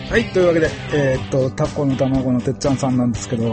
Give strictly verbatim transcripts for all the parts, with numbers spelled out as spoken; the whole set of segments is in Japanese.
はい、というわけで、えー、っと、タコの卵のてっちゃんさんなんですけど、 はい。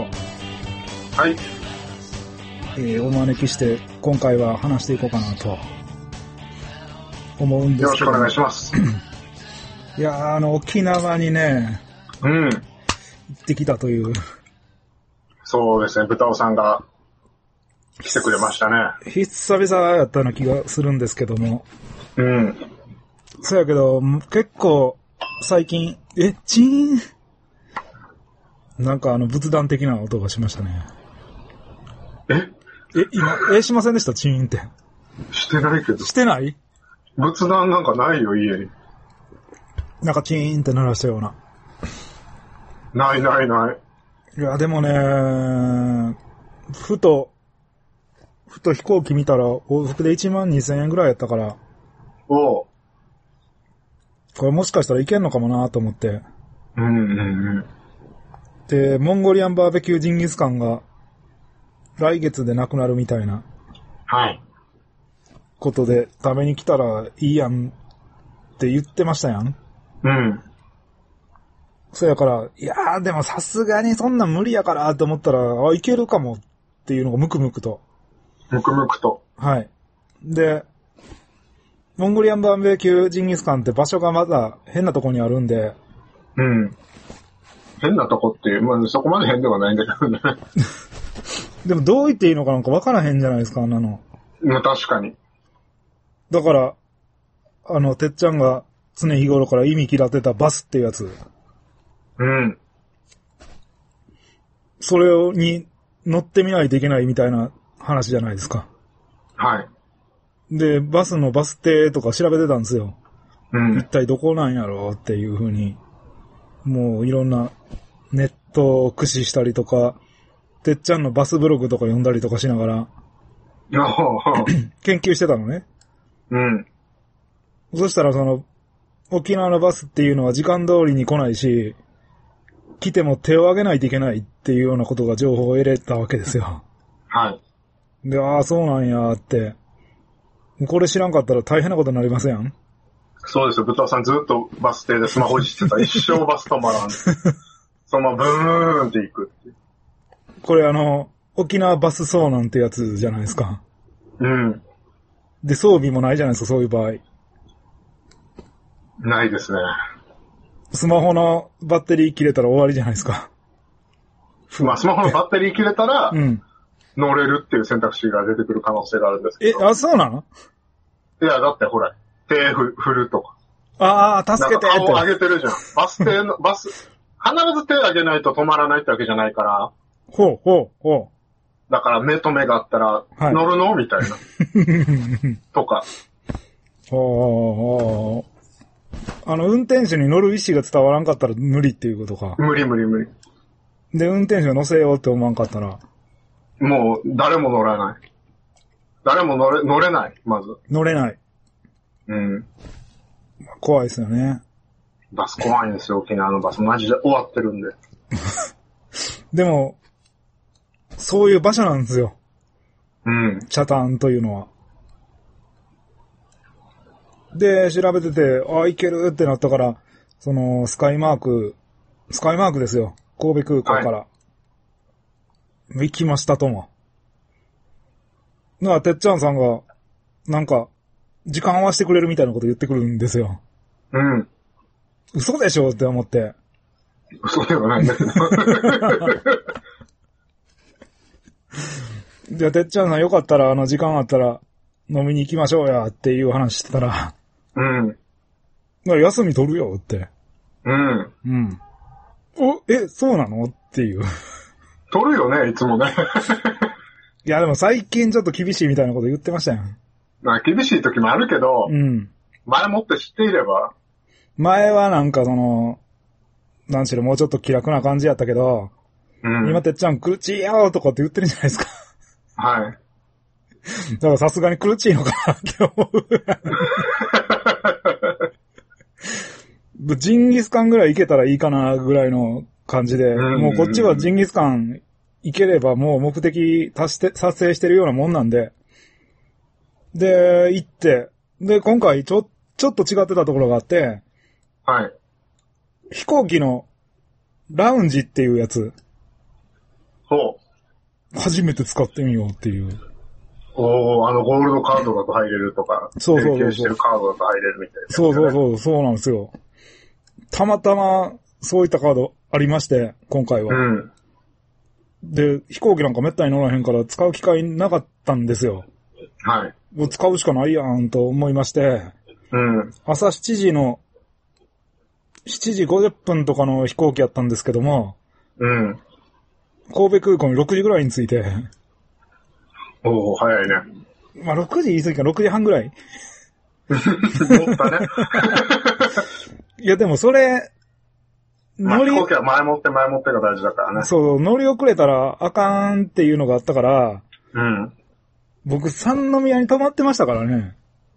えー、お招きして、今回は話していこうかなと、思うんですけど。 よろしくお願いします。 いやー、あの、沖縄にね、 うん。 行ってきたという。 そうですね、豚尾さんが来てくれましたね。 久々やったような気がするんですけども。 うん。 そうやけど、結構、最近、え、チーンなんかあの、仏壇的な音がしましたね。 ええ、今、え、しませんでしたチーンって。 してないけど。 してない？ 仏壇なんかないよ、家に。 なんかチーンって鳴らしたような。 ないないない。 いや、でもね、ふと、ふと飛行機見たら、往復でいちまんにせんえんぐらいやったから、 おう。 これもしかしたらいけんのかもなと思って。 うんうんうん。 で、モンゴリアンバーベキュージンギスカンが、来月でなくなるみたいな。 はい。 ことで、食べに来たらいいやんって言ってましたやん。 うん。 そうやから、いやーでもさすがにそんなん無理やからと思ったら、あ、いけるかもっていうのがムクムクと。 むくむくと。 はい。で、モンゴリアンバーベキュージンギスカンって場所がまだ変なとこにあるんで。 うん。変なとこっていう、まあそこまで変ではないんだけどね。 でもどう言っていいのかなんか分からへんじゃないですか、あんなの。 まあ確かに。 だから、あの、てっちゃんが常日頃から意味嫌ってたバスっていうやつ。 うん。 それに乗ってみないといけないみたいな話じゃないですか。 はい。 で、バスのバス停とか調べてたんですよ。 うん。 一体どこなんやろうっていう風に。もういろんなネットを駆使したりとか、てっちゃんのバスブログとか読んだりとかしながら、研究してたのね。 うん。 そしたらその、沖縄のバスっていうのは時間通りに来ないし、来ても手を挙げないといけないっていうようなことが情報を得れたわけですよ。 はい。 で、ああ、そうなんやって。これ知らんかったら大変なことになりません？ そうですよ、豚尾さんずっとバス停でスマホいじってた。一生バス止まらん。そのままブーンって行くって。 これあの、沖縄バス遭難ってやつじゃないですか。 うん。 で、装備もないじゃないですか、そういう場合。 ないですね。 スマホのバッテリー切れたら終わりじゃないですか。 まあ、スマホのバッテリー切れたら、うん、乗れるっていう選択肢が出てくる可能性があるんですけど。 え、あ、そうなの？ いや、だってほら、手振るとか。 ああ、助けてって。 顔上げてるじゃん。バス停の、バス、必ず手上げないと止まらないってわけじゃないから。 ほう、ほう、ほう。だから目と目があったら、はい、乗るのみたいな。とか。 ほう。あの、運転手に乗る意思が伝わらんかったら無理っていうことか。 無理無理無理。 で、運転手が乗せようって思わんかったら。 もう、誰も乗らない。誰も乗れ、乗れない、まず。 乗れない。 うん。 怖いですよね。 バス怖いんですよ、沖縄のバス。マジで終わってるんで。 でも、そういう場所なんですよ。 うん。 チャタンというのは。で、調べてて、あ、いけるってなったから、その、スカイマーク、スカイマークですよ。神戸空港から。はい、行きましたとも。なあ、てっちゃんさんが、なんか、時間合わせてくれるみたいなこと言ってくるんですよ。 うん。 嘘でしょって思って。 嘘ではないんだけど。 じゃあ、てっちゃんさんよかったら、あの、時間あったら、飲みに行きましょうや、っていう話してたら。 うん。 休み取るよ、って。 うん。 うん。お、え、そうなのっていう。 取るよね、いつもね。 いや、でも最近ちょっと厳しいみたいなこと言ってましたよ。 まあ、厳しい時もあるけど、 うん。 前もって知っていれば。 前はなんかその、なんしろもうちょっと気楽な感じやったけど、うん、今てっちゃん苦しいよとかって言ってるじゃないですか。 はい。 だからさすがに苦しいのかなって思う。ジンギスカンぐらいいけたらいいかなぐらいの感じで、もうこっちはジンギスカンいければもう目的達して、達成してるようなもんなんで、で、行って、で、今回ちょ、ちょっと違ってたところがあって、 はい。 飛行機のラウンジっていうやつ、 ほ初めて使ってみようっていう。 う。おー、あの、ゴールドカードだと入れるとか、 そうそうそうそう提携してるカードだと入れるみたいな、ね。 そうそうそう、そうなんですよ。たまたま、そういったカードありまして、今回は。 うん。 で、飛行機なんかめったに乗らへんから使う機会なかったんですよ。 はい。 もう使うしかないやんと思いまして、 うん。 朝しちじの、しちじごじゅっぷんとかの飛行機やったんですけども、 うん。 神戸空港にろくじぐらいに着いて、 おー、早いね。 まあろくじ言い過ぎかろくじはんぐらい。 持ったね。 いやでもそれ、 まあ、 乗り、 飛行機は前もって前もってが大事だからね。 そう、乗り遅れたらあかんっていうのがあったから、 うん。 僕三宮に泊まってましたからね。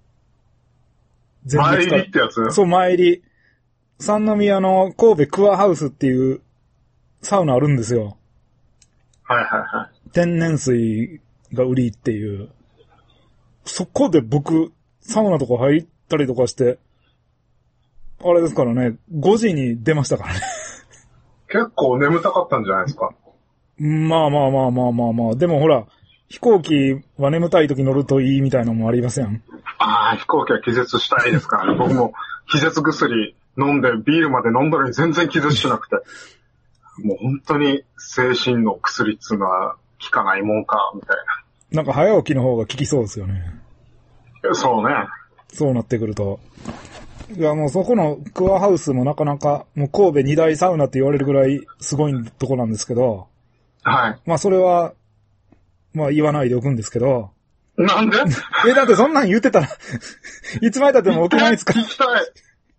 前入りってやつ？ そう、前入り。三宮の神戸クアハウスっていうサウナあるんですよ。 はいはいはい。 天然水が売りっていう。そこで僕、サウナとか入ったりとかして、あれですからね、ごじに出ましたからね。 結構眠たかったんじゃないですか。 まあまあまあまあまあまあ。でもほら、飛行機は眠たい時乗るといいみたいなのもありません。 ああ、飛行機は気絶したいですからね。僕も気絶薬飲んで、ビールまで飲んだのに全然気絶しなくて。もう本当に精神の薬っつうのは効かないもんか、みたいなんか早起きの方が効きそうですよね。 な。そうね。 そうなってくると。いやもうそこのクアハウスもなかなか、もう神戸二大サウナって言われるぐらいすごいとこなんですけど。 はい。 まあそれは、まあ言わないでおくんですけど。 なんでえ、だってそんなん言ってたら、いつまで経っても沖縄に使う。 聞きたい。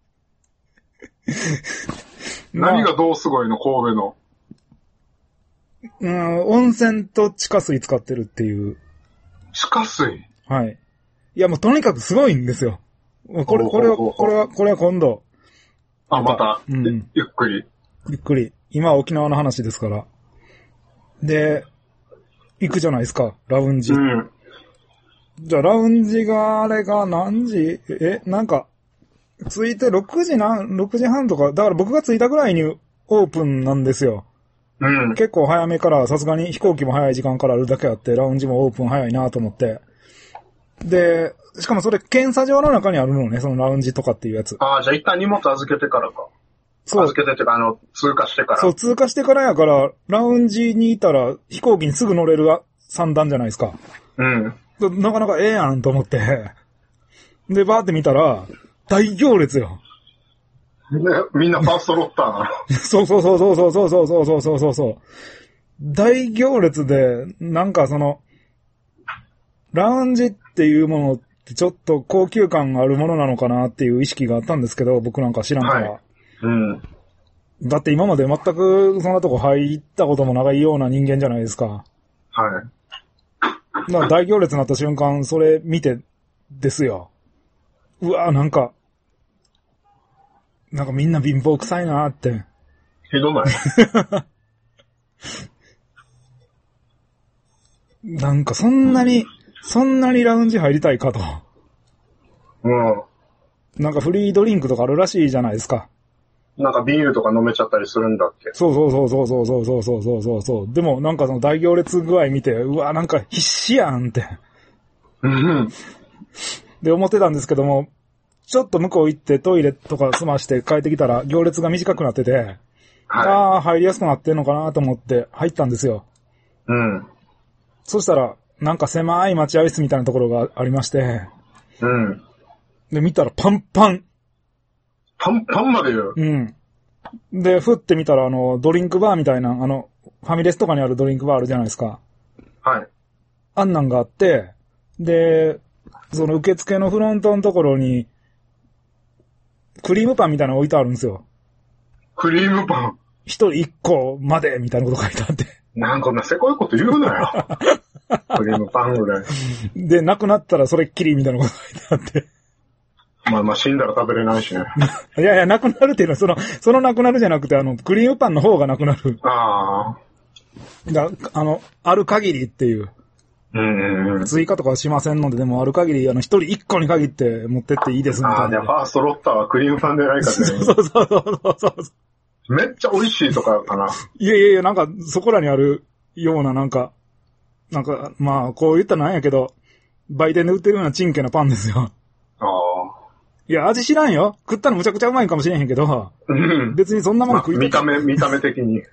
何がどうすごいの、神戸の。 うん、温泉と地下水使ってるっていう。 地下水？ はい。いやもうとにかくすごいんですよ。これ、これは、これは、これは今度。 あ、また、 うん、 ゆっくり。 ゆっくり。今は沖縄の話ですから。で、行くじゃないですか、ラウンジ。 うん。 じゃあ、ラウンジがあれが何時え、なんか、着いてろくじなん、ろくじはんとか、だから僕が着いたぐらいにオープンなんですよ。 うん。 結構早めから、さすがに飛行機も早い時間からあるだけあって、ラウンジもオープン早いなと思って。で、しかもそれ検査場の中にあるのね、そのラウンジとかっていうやつ。 ああ、じゃあ一旦荷物預けてからか。 そう。 預けてってか、あの、通過してから。 そう、通過してからやから、ラウンジにいたら飛行機にすぐ乗れる三段じゃないですか。 うん。 なかなかええやんと思って。で、バーって見たら、大行列よ。 ね、みんなファーストロッターなの。 そうそうそうそうそうそうそうそうそうそうそう。大行列で、なんかその、ラウンジっていうものってちょっと高級感があるものなのかなっていう意識があったんですけど、僕なんか知らんから。 はい、うん。 だって今まで全くそんなとこ入ったこともないような人間じゃないですか。 はい。 まあ大行列になった瞬間、それ見てですよ。うわぁ、なんか、なんかみんな貧乏臭いなーって。 ひどないなんかそんなに、そんなにラウンジ入りたいかと。 うん。 なんかフリードリンクとかあるらしいじゃないですか。 なんかビールとか飲めちゃったりするんだっけ？ そうそうそうそうそうそうそうそうそうそう。でもなんかその大行列具合見て、うわ、なんか必死やんって。 うん。 で思ってたんですけども、ちょっと向こう行ってトイレとか済まして帰ってきたら行列が短くなってて、はい、ああ、入りやすくなってんのかなと思って入ったんですよ。 うん。 そしたら、なんか狭い待合室みたいなところがありまして、 うん。 で、見たらパンパン。 パンパンまで言う。 うん。で、ふって見たら、あの、ドリンクバーみたいな、あの、ファミレスとかにあるドリンクバーあるじゃないですか。 はい。 あんなんがあって、で、その受付のフロントのところに、クリームパンみたいなの置いてあるんですよ。 クリームパン一人一個まで、みたいなこと書いてあって。 なんかこんなせこいこと言うなよ。クリームパンぐらい。 で、なくなったらそれっきりみたいなこと書いてあって。 まあまあ死んだら食べれないしね。 いやいや、なくなるっていうのは、その、そのなくなるじゃなくて、あの、クリームパンの方がなくなる。 ああ。 だあの、ある限りっていう。 うんうん。 追加とかはしませんので、でもある限り、あの、一人一個に限って持ってっていいですみたいな。 ああ、で、ファーストロッターはクリームパンでないからね。 そうそうそうそうそう。 めっちゃ美味しいとかかな。 いやいやいや、なんか、そこらにあるような、なんか、なんか、まあ、こう言ったらなんやけど、売店で売ってるようなチンケなパンですよ。 ああ。 いや、味知らんよ。食ったのむちゃくちゃうまいかもしれへんけど、 うん。 別にそんなもん食いまあ見た目、見た目的に。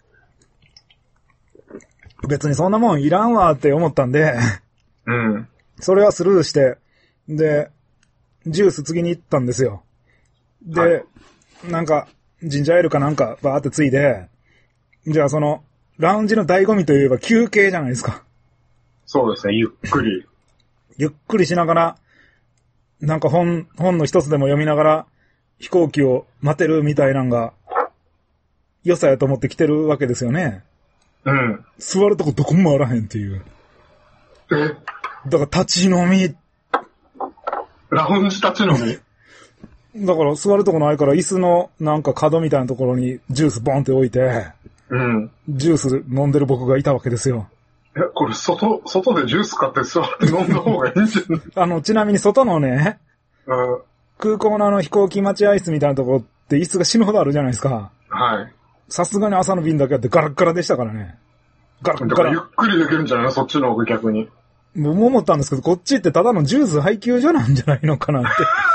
別にそんなもんいらんわって思ったんで、 うん。 それはスルーして、で、ジュース次に行ったんですよ。で、 はいなんか、ジンジャーエールかなんかバーってついで、じゃあその、ラウンジの醍醐味といえば休憩じゃないですか。 そうですね、ゆっくり。 ゆっくりしながら、なんか本、本の一つでも読みながら、飛行機を待てるみたいなんが、良さやと思って来てるわけですよね。 うん。 座るとこどこもあらへんっていう。 え、 だから立ち飲み。 ラウンジ立ち飲みだから座るとこないから椅子のなんか角みたいなところにジュースボンって置いて、 うん。 ジュース飲んでる僕がいたわけですよ。 え、これ外、外でジュース買って座って飲んだ方がいいんじゃないあの、ちなみに外のね、 うん。 空港のあの飛行機待合室みたいなとこって椅子が死ぬほどあるじゃないですか。 はい。 さすがに朝の便だけあってガラッガラでしたからね。ガラッガだからゆっラ。 くりできるんじゃないのそっちの方が逆に。 もう思ったんですけど、こっちってただのジュース配給所なんじゃないのかなって。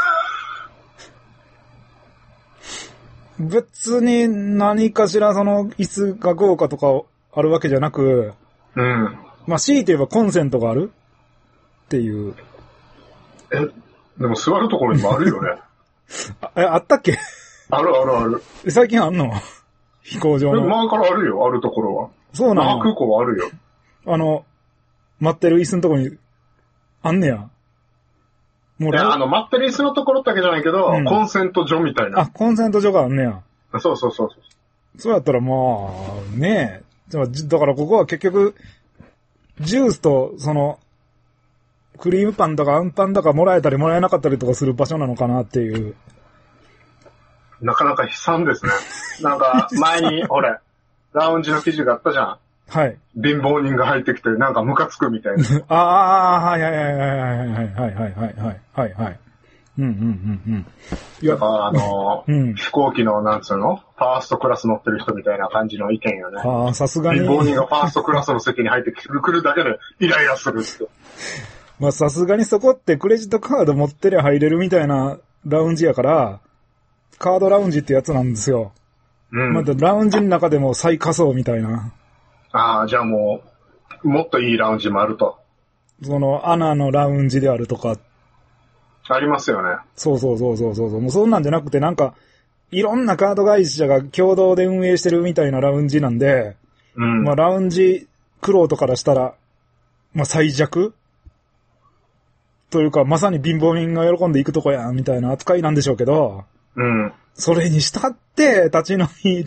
別に何かしらその椅子が豪華とかあるわけじゃなく、 うん。 まあ強いて言えばコンセントがあるっていう。 え、でも座るところにもあるよね。 あ、え、あったっけあるあるある。 最近あんの飛行場でもの。 前からあるよ、あるところは。 そうなの那覇空港はあるよ。 あの、待ってる椅子のとこにあんねや。もういや、あの、待ってる椅子のところだけじゃないけど、 うんコンセント所みたいあ、 な。 コンセント所があんねや。 そうそうそう。 そうやったらまあ、ねえ。だからじだからここは結局、ジュースと、その、クリームパンとかアンパンとかもらえたりもらえなかったりとかする場所なのかなっていう。 なかなか悲惨ですね。なんか、前に、俺、ラウンジの記事があったじゃん。 はい。 貧乏人が入ってきて、なんかムカつくみたいな。 ああ、はいはいはいはいはいはいはいはいはいはいはい。うんうんうんうん。いや、 あのーうん。 飛行機の、なんつうのファーストクラス乗ってる人みたいな感じの意見よね。 ああ、さすがに。 貧乏人がファーストクラスの席に入ってくる、来るだけでイライラするって。 まあさすがにそこってクレジットカード持ってりゃ入れるみたいなラウンジやから、カードラウンジってやつなんですよ。 うん。 またラウンジの中でも最下層みたいな。 ああ、じゃあもう、もっといいラウンジもあると。 その、アナのラウンジであるとか。 ありますよね。 そうそうそうそうそう。もうそんなんじゃなくてなんか、いろんなカード会社が共同で運営してるみたいなラウンジなんで、 うん。 まあラウンジクロートからしたら、まあ最弱というか、まさに貧乏人が喜んでいくとこや、みたいな扱いなんでしょうけど、 うん。 それにしたって、立ち飲み行って、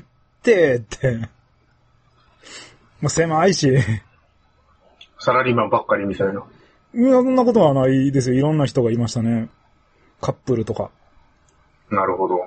って、もう狭いし、 サラリーマンばっかりみたいな。 いや、そんなことはないですよ。いろんな人がいましたね。カップルとか。 なるほど。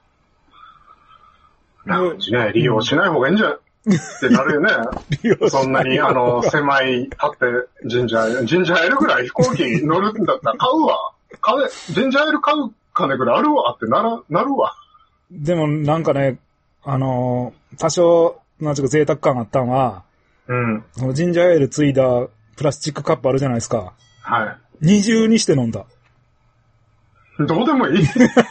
ラウンジね、利用しない方がいいんじゃ、ってなるよね。 利用しないそんなに、あの、狭い、立って、ジンジャーエール、ジンジャーエールぐらい飛行機乗るんだったら買うわ。買え、ジンジャーエール買う金ぐらいあるわってなら、なるわ。 でもなんかね、あのー、多少、なんちゅうか贅沢感あったんは、 うん。 そのジンジャーエールついだプラスチックカップあるじゃないですか。 は二重にして飲んだ。 い。どうでもいい。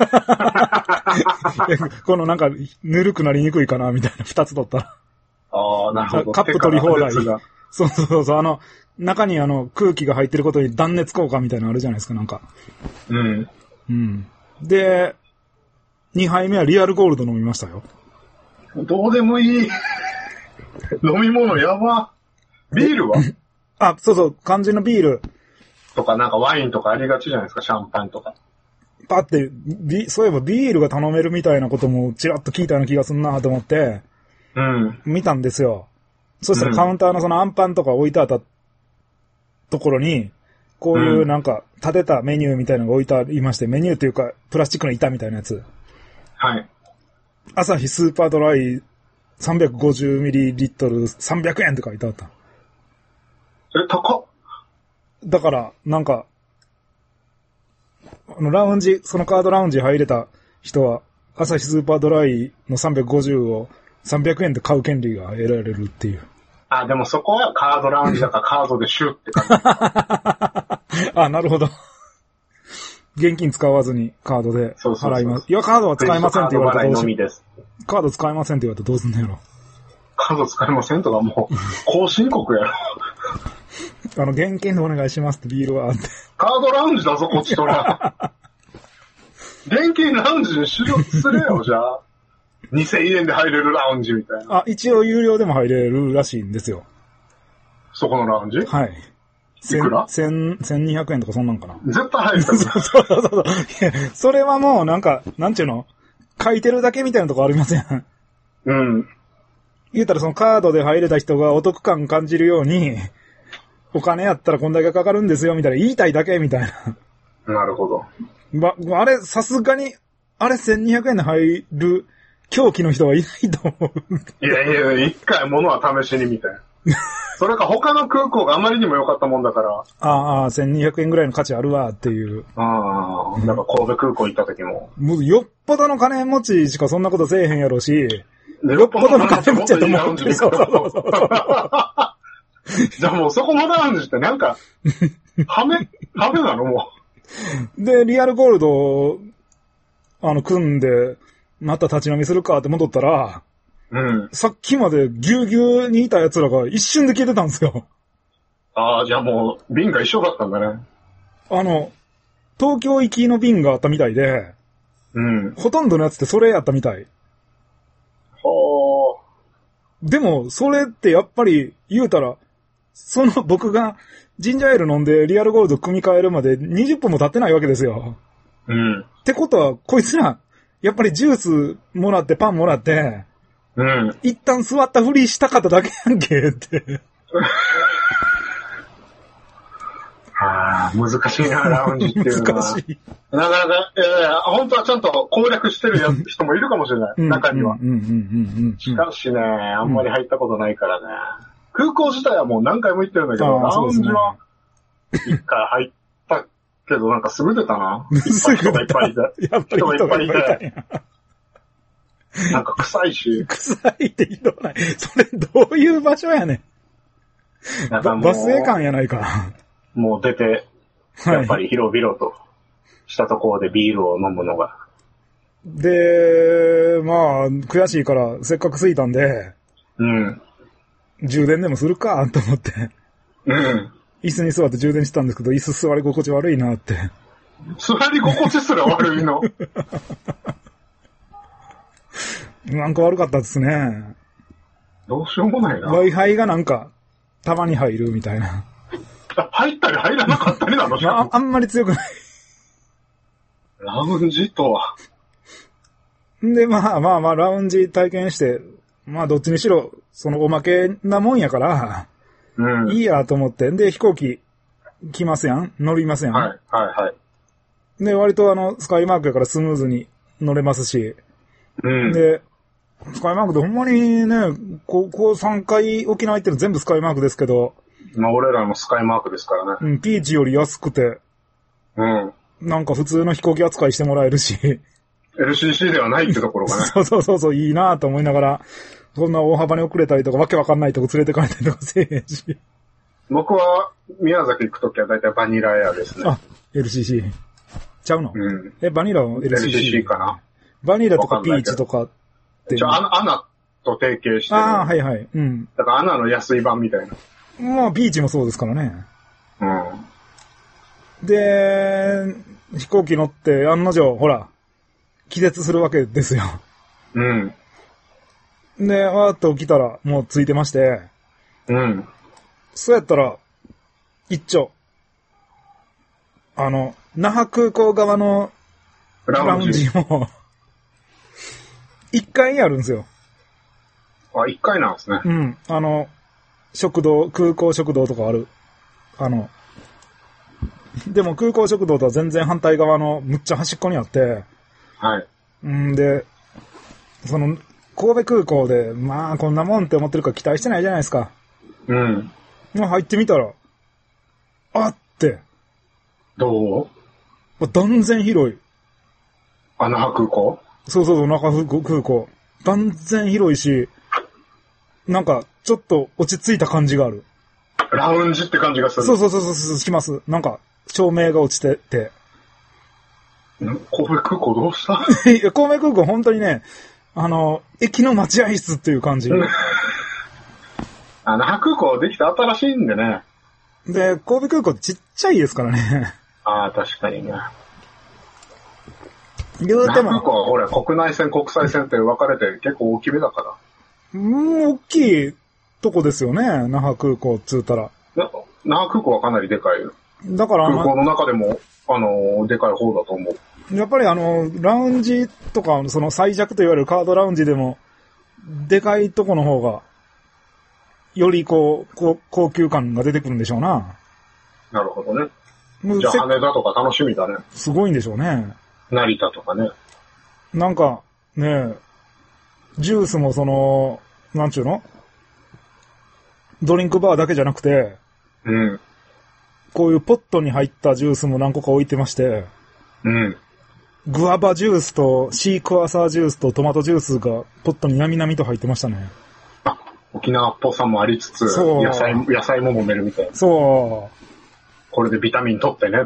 このなんか、ぬるくなりにくいかな、みたいな二つ取ったら。 ああ、なるほど。 カップ取り放題。 手からそうそうそう、あの、中にあの、空気が入ってることに断熱効果みたいなのあるじゃないですか、なんか。 うん。 うん。で、二杯目はリアルゴールド飲みましたよ。 どうでもいい。飲み物やば。ビールはあ、そうそう、肝心のビール。 とか、なんかワインとかありがちじゃないですか、シャンパンとか。 パって、ビそういえばビールが頼めるみたいなこともちらっと聞いたような気がすんなと思って、 うん。 見たんですよ。そしたらカウンターのそのアンパンとか置いてあったところに、こういうなんか立てたメニューみたいなのが置いてありまして、メニューというかプラスチックの板みたいなやつ。 はい。 アサヒスーパードライ さんびゃくごじゅうミリリットル さんびゃくえんって書いてあった。 え、高っ。 だから、なんか、あの、ラウンジ、そのカードラウンジ入れた人は、 朝日スーパードライのさんびゃくごじゅうをさんびゃくえんで買う権利が得られるっていう。 あ、でもそこはカードラウンジだからカードでシューって感じ。 あ、なるほど。現金使わずにカードで払います。そうそうそう、いや、カードは使えませんって言われたらどうしよう。カード使えませんって言われたらどうすんのやろ。 カード使えませんとかもう、更新国やろ。 あの、現金でお願いしますってビールはあって。 カードラウンジだぞ、こっちとら。現金ラウンジに出力するよ、じゃあ。にせんえんで入れるラウンジみたいな。 あ、一応有料でも入れるらしいんですよ。 そこのラウンジ？ はい。 いくら？ 千、千二百円とかそんなんかな。 絶対入るから。 そうそうそうそう。いや、それはもうなんか、なんちゅうの？書いてるだけみたいなとこありません？ うん。 言うたらそのカードで入れた人がお得感感じるように、お金やったらこんだけかかるんですよみたいな言いたいだけみたいな。 なるほど。 ま、あれ、さすがに、あれ千二百円で入る狂気の人はいないと思う。 いやいや、一回物は試しにみたいな。それか他の空港があまりにも良かったもんだから。 ああ、千二百円ぐらいの価値あるわっていう。 ああ、なんか神戸空港行った時も。 もうよっぽどの金持ちしかそんなことせえへんやろし、 よっぽどの金持ちやと思う。そうそうそうそう。 じゃあもうそこのラウンジってなんか、ハメ、ハメなのもう。で、リアルゴールドを、あの、組んで、また立ち飲みするかって戻ったら、 うん。 さっきまでぎゅうぎゅうにいた奴らが一瞬で消えてたんですよ。 ああ、じゃあもう、便が一緒だったんだね。 あの、東京行きの便があったみたいで、 うん。 ほとんどのやつってそれやったみたい。 ほー。 でも、それってやっぱり言うたら、その僕がジンジャーエール飲んでリアルゴールド組み替えるまでにじゅっぷんも経ってないわけですよ。 うん。 ってことは、こいつら、やっぱりジュースもらってパンもらって、 うん。 一旦座ったふりしたかっただけやんけって。 はあ、難しいな、ラウンジっていうのは。 難しい。 なかなか、いやいや、本当はちゃんと攻略してるやつ人もいるかもしれない、 うん、 中には。 うんうんうんうんうん、 しかしね、あんまり入ったことないからね。うん、空港自体はもう何回も行ってるんだけど、ラウンジは一回入ったけど、なんかすぐ出たな。 すぐ人がいっぱいいて。 やっぱり人がいっぱいいて。 なんか臭いし。 臭いって言わない。それどういう場所やねん。なんかもうバスエ館やないか。 もう出て、やっぱり広々としたところでビールを飲むのが。 で、まあ、悔しいからせっかく着いたんで、 うん。 充電でもするかと思って。 うん。 椅子に座って充電してたんですけど、椅子座り心地悪いなって。 座り心地すら悪いのなんか悪かったですね。 どうしようもないな。 Wi-Fi がなんか、たまに入るみたいな。 入ったり入らなかったりなの？ あ, あんまり強くない。 ラウンジとは。 で、まあまあまあ、ラウンジ体験して、まあどっちにしろ、そのおまけなもんやから、うん、いいやと思って。で、飛行機来ますやん？乗りますやん？ はい、はい、はい。 で、割とあの、スカイマークやからスムーズに乗れますし、うん、で、スカイマークでほんまにね、ここさんかい沖縄行ってる全部スカイマークですけど、 まあ俺らのスカイマークですからね。 うん、ピーチより安くて、 うん。 なんか普通の飛行機扱いしてもらえるし。 エルシーシー ではないってところがね。 そうそうそうそう、いいなぁと思いながら、そんな大幅に遅れたりとか、わけわかんないとこ連れてかれたりとかせえへんし。 僕は宮崎行くときはだいたいバニラエアですね。 あ、エルシーシー。ちゃうの？ うん。 え、バニラは エルシーシー？ エルシーシー かな。 バニラとかピーチとかって。 じゃあ、アナと提携してる。 ああ、はいはい。うん。 だからアナの安い版みたいな。 まあ、ピーチもそうですからね。 うん。 で、飛行機乗って、案の定、ほら、気絶するわけですよ。 うん。 で、わーっと起きたら、もうついてまして。 うん。 そうやったら、一丁。あの、那覇空港側のラウンジも、一階にあるんですよ。 あ、一階なんですね。 うん。あの、食堂、空港食堂とかある。あの、でも空港食堂とは全然反対側のむっちゃ端っこにあって、 はい。 んで、その、神戸空港で、まあこんなもんって思ってるから期待してないじゃないですか。 うん。 まあ入ってみたら、あって。 どう？ 断然広い。 あ、那覇空港？ そうそうそう、中空空港。断然広いし、なんか、ちょっと落ち着いた感じがある。 ラウンジって感じがする。 そうそうそうそうそう、します。なんか、照明が落ちてて。 ん神戸空港どうしたいや、神戸空港本当にね、あの、駅の待合室っていう感じ。 あ、那覇空港できて新しいんでね。 で、神戸空港ってちっちゃいですからね。 ああ、確かにね。 言うても。 那覇空港はほら、国内線、国際線って分かれて結構大きめだから。 うん、大きいとこですよね、那覇空港っつうたら。 な那覇空港はかなりでかいよ。 だから、 空港の中でも、あのー、でかい方だと思う。 やっぱりあの、ラウンジとか、その最弱と言われるカードラウンジでも、でかいとこの方が、よりこう、こう高級感が出てくるんでしょうな。 なるほどね。じゃあ羽田とか楽しみだね。 すごいんでしょうね。 成田とかね。 なんか、ね、ジュースもその、なんちゅうの？ドリンクバーだけじゃなくて、 うん。 こういうポットに入ったジュースも何個か置いてまして、 うん。 グアバジュースとシークワーサージュースとトマトジュースがポットになみなみと入ってましたね。 あ、沖縄っぽさもありつつ、野菜、野菜も飲めるみたいな。 そう。 これでビタミン取ってねって。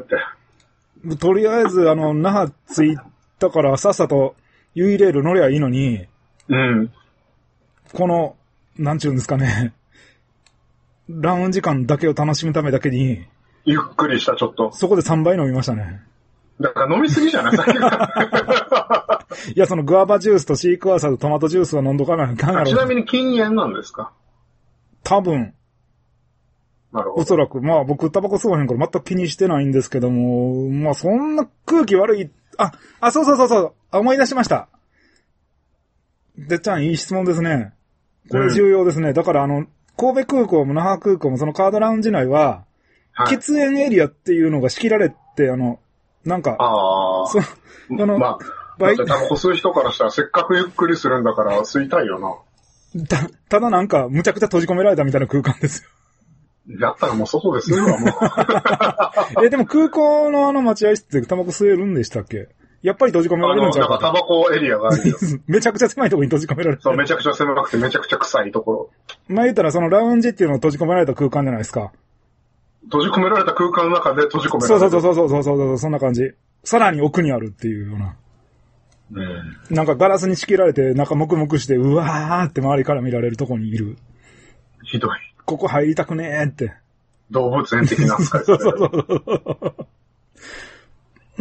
とりあえず、あの、那覇着いたからさっさとユイレール乗りゃいいのに、 うん。 この、なんちゅうんですかね、ラウンジ感だけを楽しむためだけに、 ゆっくりしたちょっと。 そこでさんばい飲みましたね。 だから飲みすぎじゃないさっきからいや、そのグアバジュースとシークワーサーとトマトジュースは飲んどかなあかんやろ。 ちなみに禁煙なんですか？ 多分。 なるほど。 おそらく。まあ僕タバコ吸わへんから全く気にしてないんですけども、まあそんな空気悪い、あ、あ、そうそうそうそう、あ、思い出しました。でっちゃんいい質問ですね。これ重要ですね。うん、だからあの、神戸空港も那覇空港もそのカードラウンジ内は、はい、喫煙エリアっていうのが仕切られて、あの、なんか、 ああ。 そあの、 まあ、だってタバコ吸う人からしたらせっかくゆっくりするんだから吸いたいよな。 た、ただなんか、むちゃくちゃ閉じ込められたみたいな空間ですよ。だったらもう外で吸うわ、もう。え、でも空港のあの待合室ってタバコ吸えるんでしたっけ？やっぱり閉じ込められるんちゃうか。 なんかタバコエリアがあるよ。 めちゃくちゃ狭いところに閉じ込められる。 そう、めちゃくちゃ狭くてめちゃくちゃ臭いところ。 まあ言ったらそのラウンジっていうのは閉じ込められた空間じゃないですか。 閉じ込められた空間の中で閉じ込められた。 そうそうそうそうそうそう、そんな感じ。さらに奥にあるっていうような。うん。なんかガラスに仕切られて中黙々して、うわーって周りから見られるとこにいる。 ひどい。 ここ入りたくねーって。 動物園的な扱いですね。そうそうそう。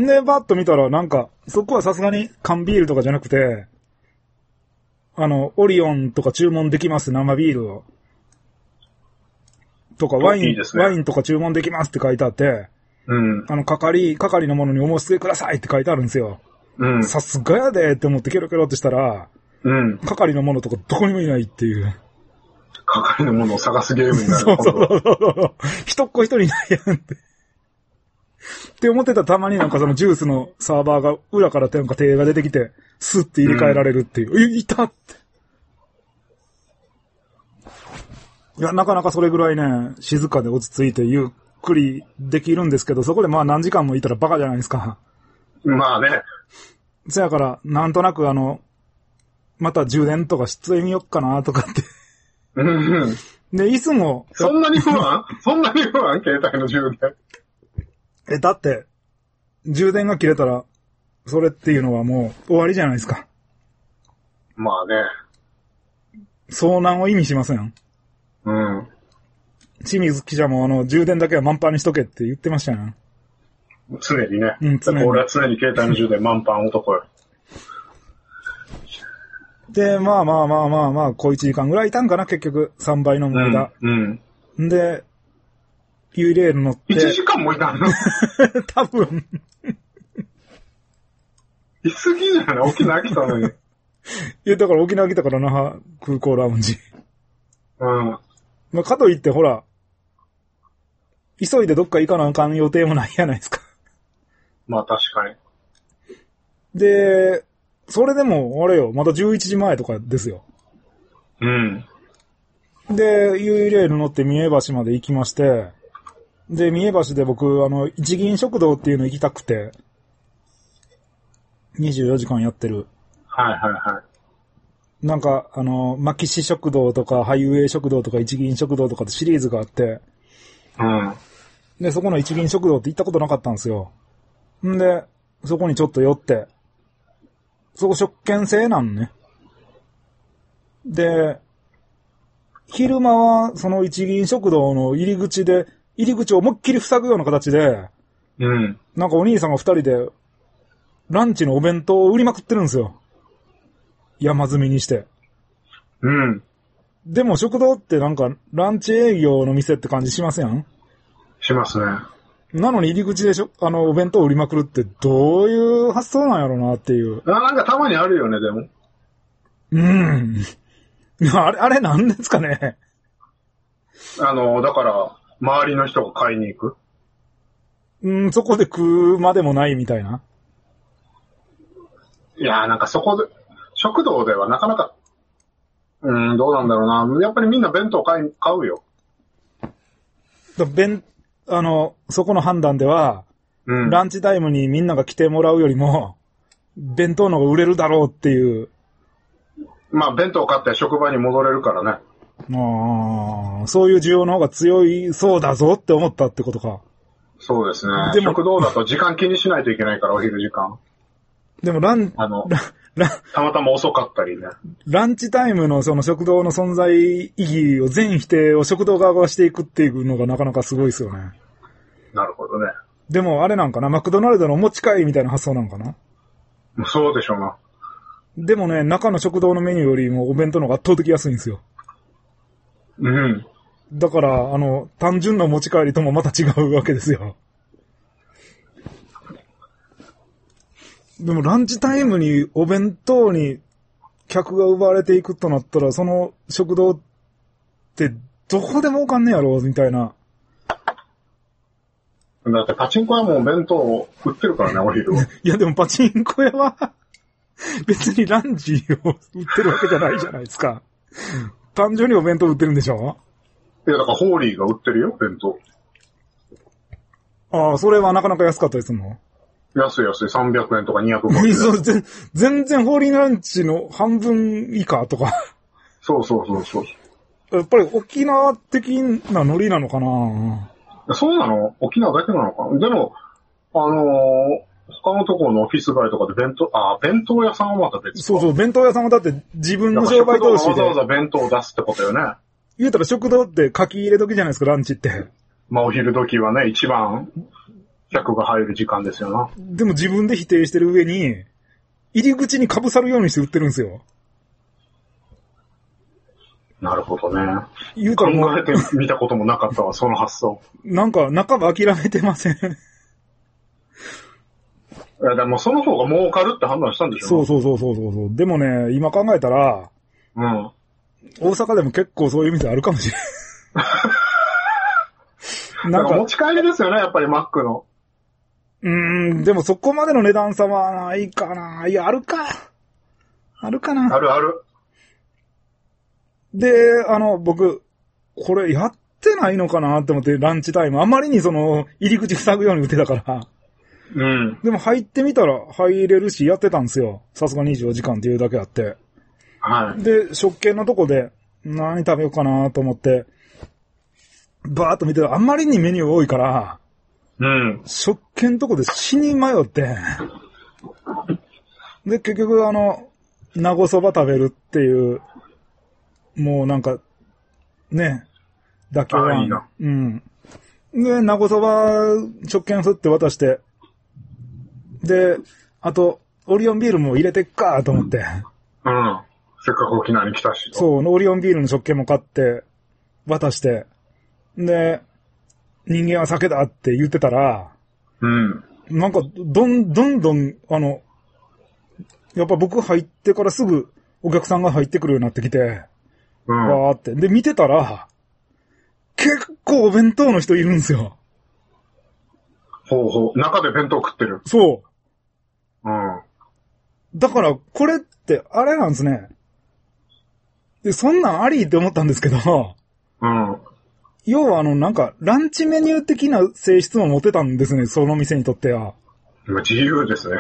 で、バッと見たらなんか、そこはさすがに缶ビールとかじゃなくて、あの、オリオンとか注文できます、生ビールを。とか、ワイン、いいですね、ワインとか注文できますって書いてあって、 うん。 あの、係、係のものにお申し付けくださいって書いてあるんですよ。うん。さすがやでって思ってケロケロってしたら、うん。係のものとかどこにもいないっていう。 係のものを探すゲームになる。 そうそうそうそう。一っ子一人いないやんって。って思ってたらたまになんかそのジュースのサーバーが裏からなんか手が出てきて、スッて入れ替えられるっていう。うん、いたって。いや、なかなかそれぐらいね、静かで落ち着いてゆっくりできるんですけど、そこでまあ何時間もいたらバカじゃないですか。 まあね。 そやから、なんとなくあの、また充電とか出演見よっかなとかって。 うんうん。 で、椅子も。 そんなに不安そんなに不安携帯の充電。 え、だって、充電が切れたら、それっていうのはもう終わりじゃないですか。 まあね。 遭難を意味しません。 うん。 清水記者もあの、充電だけは満帆にしとけって言ってましたよ。 常にね。 うん、常に。 俺は常に携帯の充電満帆男よ。 で、まあまあまあまあまあ、小一時間ぐらいいたんかな、結局。さんばいの間。 うん。うん。 で、ユイレール乗って。 いちじかんもいたの多分。 いすぎじゃない沖縄来たのに。いや、だから沖縄来たから那覇空港ラウンジ。 うん。 まあ、かといってほら、急いでどっか行かなあかん予定もないじゃないですか。 まあ確かに。 で、それでも、あれよ、まだじゅういちじまえとかですよ。 うん。 で、ユイレール乗って三重橋まで行きまして、で、三重橋で僕、あの、一銀食堂っていうの行きたくて、にじゅうよじかんやってる。 はいはいはい。 なんか、あの、マキシ食堂とか、ハイウェイ食堂とか、一銀食堂とかってシリーズがあって、 うん。 で、そこの一銀食堂って行ったことなかったんですよ。んで、そこにちょっと寄って、そこ食券制なんね。で、昼間はその一銀食堂の入り口で、入り口を思いっきり塞ぐような形で、 うん。 なんかお兄さんが二人で、ランチのお弁当を売りまくってるんですよ。山積みにして。 うん。 でも食堂ってなんか、ランチ営業の店って感じしません？ しますね。 なのに入り口でしょ、あの、お弁当を売りまくるってどういう発想なんやろなっていう。 あ、なんかたまにあるよね、でも。 うん。あれ、あれなんですかね。 あの、だから、周りの人が買いに行く。 うん、そこで食うまでもないみたいな。 いやーなんかそこで、食堂ではなかなか、うん、どうなんだろうな。やっぱりみんな弁当買い、買うよ。 だ弁、あの、そこの判断では、 うん、 ランチタイムにみんなが来てもらうよりも、弁当の方が売れるだろうっていう。 まあ、弁当買って職場に戻れるからね。 ああ、そういう需要の方が強いそうだぞって思ったってことか。 そうですね。 でも食堂だと時間気にしないといけないから、お昼時間。 でもラン、 あの、 ラたまたま遅かったりね。 ランチタイムのその食堂の存在意義を全否定を食堂側がしていくっていうのがなかなかすごいですよね。 なるほどね。 でもあれなんかな、マクドナルドのお持ち帰りみたいな発想なんかな。 そうでしょうな。 でもね、中の食堂のメニューよりもお弁当の方が圧倒的安いんですよ。 うん。 だから、あの、単純な持ち帰りともまた違うわけですよ。でもランチタイムにお弁当に客が奪われていくとなったら、その食堂ってどこでもおかんねやろみたいな。 だってパチンコ屋も弁当売ってるからね、お昼。 いやでもパチンコ屋は別にランチを売ってるわけじゃないじゃないですか。単純にお弁当売ってるんでしょ？ いや、だからホーリーが売ってるよ、弁当。 ああ、それはなかなか安かったですもん。 安い安い、さんびゃくえんとかにひゃくごじゅうえん。 そう全然ホーリーランチの半分以下とか。 そうそうそうそう。 やっぱり沖縄的なノリなのかな。 そうなの？沖縄だけなのかな。でも、あのー、他のところのオフィス街とかで弁当、あ、弁当屋さんはまた別か。 そうそう、弁当屋さんはだって自分の商売同士で。 わざわざ弁当を出すってことよね。 言うたら食堂って書き入れ時じゃないですか、ランチって。 まあお昼時はね、一番客が入る時間ですよな。 でも自分で否定してる上に、入り口に被さるようにして売ってるんですよ。なるほどね。 言うたらもう考えてみたこともなかったわ、その発想。 なんか、半ば諦めてません。いや、でもその方が儲かるって判断したんでしょ？ そうそうそうそうそう。でもね、今考えたら、 うん。 大阪でも結構そういう店あるかもしれん。なんか持ち帰りですよね、やっぱりマックの。 うーん、でもそこまでの値段差はないかな。いや、あるか。あるかな。 あるある。 で、あの、僕、これやってないのかなって思って、ランチタイム。あまりにその、入り口塞ぐように売ってたから。 うん。 でも入ってみたら入れるし、やってたんですよ。さすがにじゅうよじかんっていうだけあって。 はい。 で、食券のとこで、何食べようかなと思って、バーっと見てたら、あんまりにメニュー多いから、 うん。 食券のとこで死に迷って、で、結局あの、名護そば食べるっていう、もうなんか、ね、妥協案。 いいな。 うん。で、名護そば、食券振って渡して、で、あと、オリオンビールも入れてっかと思って。 うん。せっかく沖縄に来たし。 そう、オリオンビールの食券も買って、渡して、で、人間は酒だって言ってたら、 うん。 なんか、どん、どんどん、あの、やっぱ僕入ってからすぐお客さんが入ってくるようになってきて、 うん。 わーって。で、見てたら、結構お弁当の人いるんですよ。 ほうほう。中で弁当食ってる。 そう。うん。 だから、これって、あれなんですね。で、そんなんありって思ったんですけど、 うん。 要はあの、なんか、ランチメニュー的な性質も持てたんですね、その店にとっては。 今自由ですね、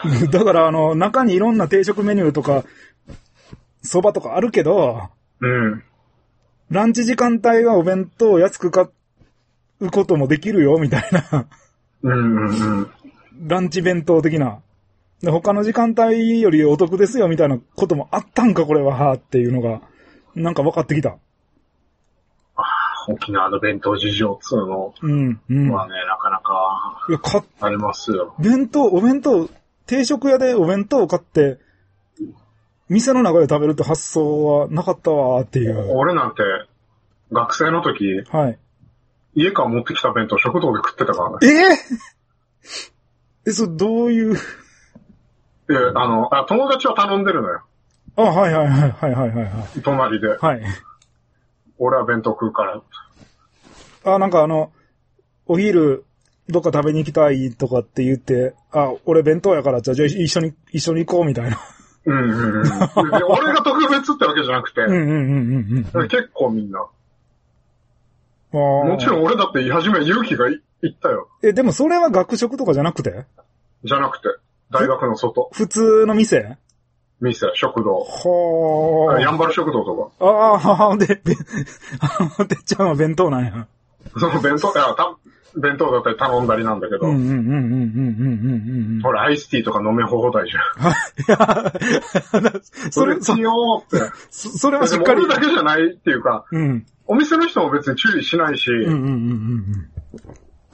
だから、あの、中にいろんな定食メニューとか、蕎麦とかあるけど、 うん。 ランチ時間帯はお弁当を安く買うこともできるよ、みたいな。 うんうんうん。 ランチ弁当的な。で、他の時間帯よりお得ですよ、みたいなこともあったんか、これは、っていうのが、なんか分かってきた。 ああ、沖縄の弁当事情っつうの。 うん、うん。 まあね、なかなか、 いや、か、 ありますよ。 弁当、お弁当、定食屋でお弁当を買って、店の中で食べるって発想はなかったわーっていう。 俺なんて、学生の時、 はい。 家から持ってきた弁当食堂で食ってたからね。 えー、え、それどういう。 え、あの、あ、友達は頼んでるのよ。 あ、はいはいはいはいはいはい。 隣で。 はい。 俺は弁当食うから。 あ、なんかあの、お昼、どっか食べに行きたいとかって言って、あ、俺弁当やから、じゃあ、じゃあ一緒に、一緒に行こうみたいな。 うんうんうん。で俺が特別ってわけじゃなくて、 うんうんうんうんうん。 結構みんな。 あもちろん俺だって言い始め勇気がい言ったよ。 え、でもそれは学食とかじゃなくて？ じゃなくて、大学の外。 普通の店？ 店、食堂。 はあ。 やんばる食堂とか。 ああ、で、で、あてっちゃんは弁当なんや。 その弁当、いや、た、弁当だったり頼んだりなんだけど。 うんうんうんうんうんうんうんうん。 ほら、アイスティーとか飲み放題じゃん。いや、それ、それよーって。 そ、それはしっかり。 俺だけじゃないっていうか、 うん。 お店の人も別に注意しないし、うんうんうんうんうん。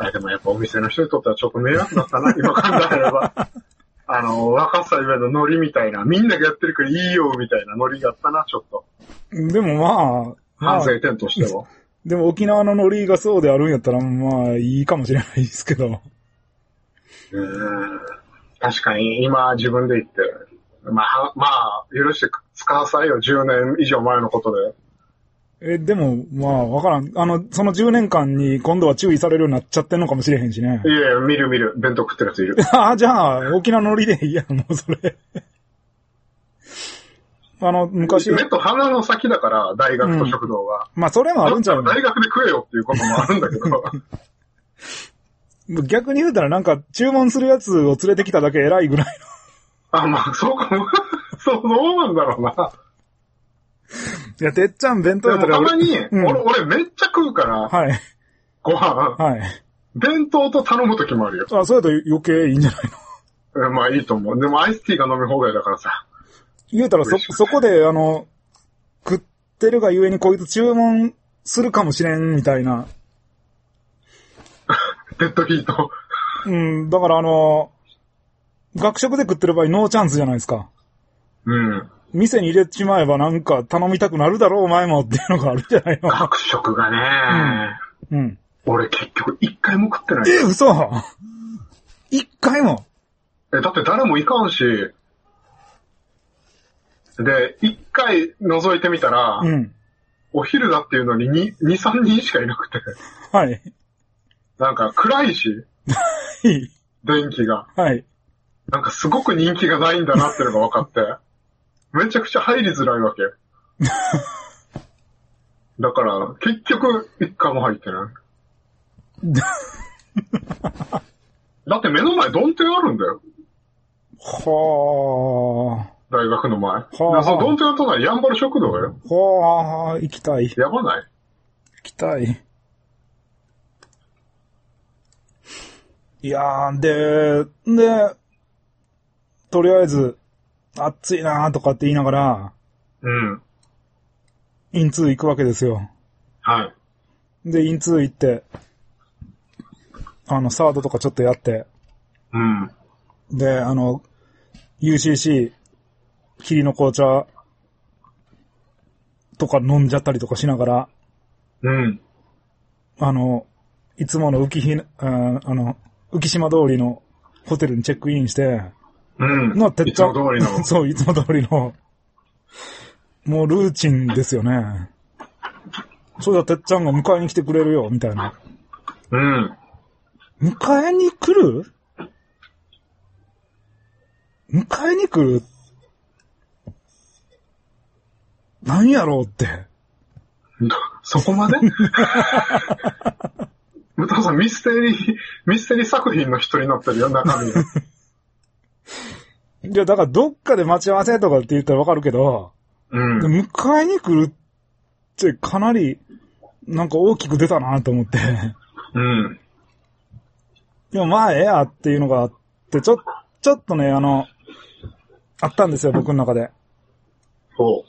でもやっぱお店の人にとってはちょっと迷惑だったな、今考えれば。あの、若さゆえのノリみたいな、みんながやってるからいいよ、みたいなノリがあったな、ちょっと。 でもまあ、 反省点としては。 でも沖縄のノリがそうであるんやったら、まあいいかもしれないですけど。 うーん。確かに今自分で言って、まあ、まあ、許して使わさいよ、じゅうねん以上前のことで。 え、でも、まあ、わからん。あの、そのじゅうねんかんに今度は注意されるようになっちゃってんのかもしれへんしね。 いやいや、見る見る。弁当食ってるやついる。 ああ、じゃあ、沖縄のノリでいいやん、もうそれ。あの、昔。 目と鼻の先だから、大学と食堂は。 うん、まあ、それもあるんちゃうの？ 大学で食えよっていうこともあるんだけど。逆に言うたらなんか、注文するやつを連れてきただけ偉いぐらいの。あ、まあ、そうかも。そう、どうなんだろうな。 いや、てっちゃん弁当やったら。 たまに、 うん、 俺、俺めっちゃ食うから。 はい。 ご飯。 はい。 弁当と頼むときもあるよ。 あ、そうやと余計いいんじゃないの？まあいいと思う。でもアイスティーが飲み放題だからさ。 言うたらそ、そこで、あの、食ってるがゆえにこいつ注文するかもしれんみたいな。 デッドヒート。 うん、だからあの、学食で食ってる場合ノーチャンスじゃないですか。 うん。 店に入れてしまえばなんか頼みたくなるだろうお前もっていうのがあるじゃないの。 学食がね、うん。うん。俺結局一回も食ってない。 え、嘘一回もえ、だって誰も行かんし、で、一回覗いてみたら、うん、お昼だっていうのにに、に、さんにんしかいなくて。 はい。 なんか暗いし、電気が。 はい。 なんかすごく人気がないんだなっていうのが分かって、めちゃくちゃ入りづらいわけ。だから、結局、一回も入ってない。だって目の前丼店あるんだよ。 はあ。 大学の前。 はあ。 その丼店の隣、やんばる食堂だよ。 はあ、行きたい。 やばない？ 行きたい。いやー、で、で、とりあえず、暑いなーとかって言いながら、 うん。 インツー行くわけですよ。 はい。 で、インツー行って、あの、サードとかちょっとやって、 うん。 で、あの、ユーシーシー、霧の紅茶とか飲んじゃったりとかしながら、 うん。 あの、いつもの浮ひ、あ, あの、浮島通りのホテルにチェックインして、 うん。 な、てっちゃん。 いつも通りの。 そう、いつも通りの。もうルーチンですよね。そうだ、てっちゃんが迎えに来てくれるよ、みたいな。 うん。 迎えに来る？迎えに来る？何やろうって。 そこまで武藤さん、ミステリー、ミステリー作品の人になってるよ、中身。 いや、だからどっかで待ち合わせとかって言ったらわかるけど、 うん。 迎えに来るってかなり、なんか大きく出たなと思って。 うん。 でもまあええやっていうのがあって、ちょ、ちょっとね、あの、あったんですよ、僕の中で。 そう。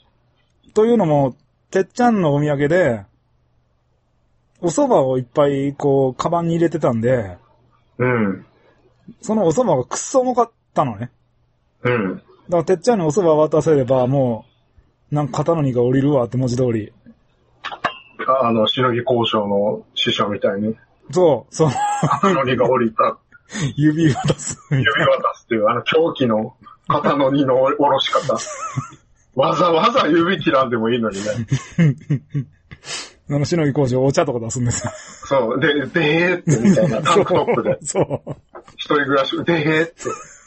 というのも、てっちゃんのお土産で、お蕎麦をいっぱいこう、カバンに入れてたんで、 うん。 そのお蕎麦がくっそ重かったのね。 うん。 だからてっちゃんにお蕎麦渡せれば、もう、なんか肩の荷が降りるわって文字通り。 あ, あの、しのぎ交渉の師匠みたいに。 そう、そう。 肩の荷が降りた。 指渡す。 指渡すっていう、あの、狂気の肩の荷の下ろし方。わざわざ指切らんでもいいのにね。 あの、しのぎ工場お茶とか出すんですよ。 そう、で、でーってみたいな、タンクトップで。 そう。 一人暮らし、でーって。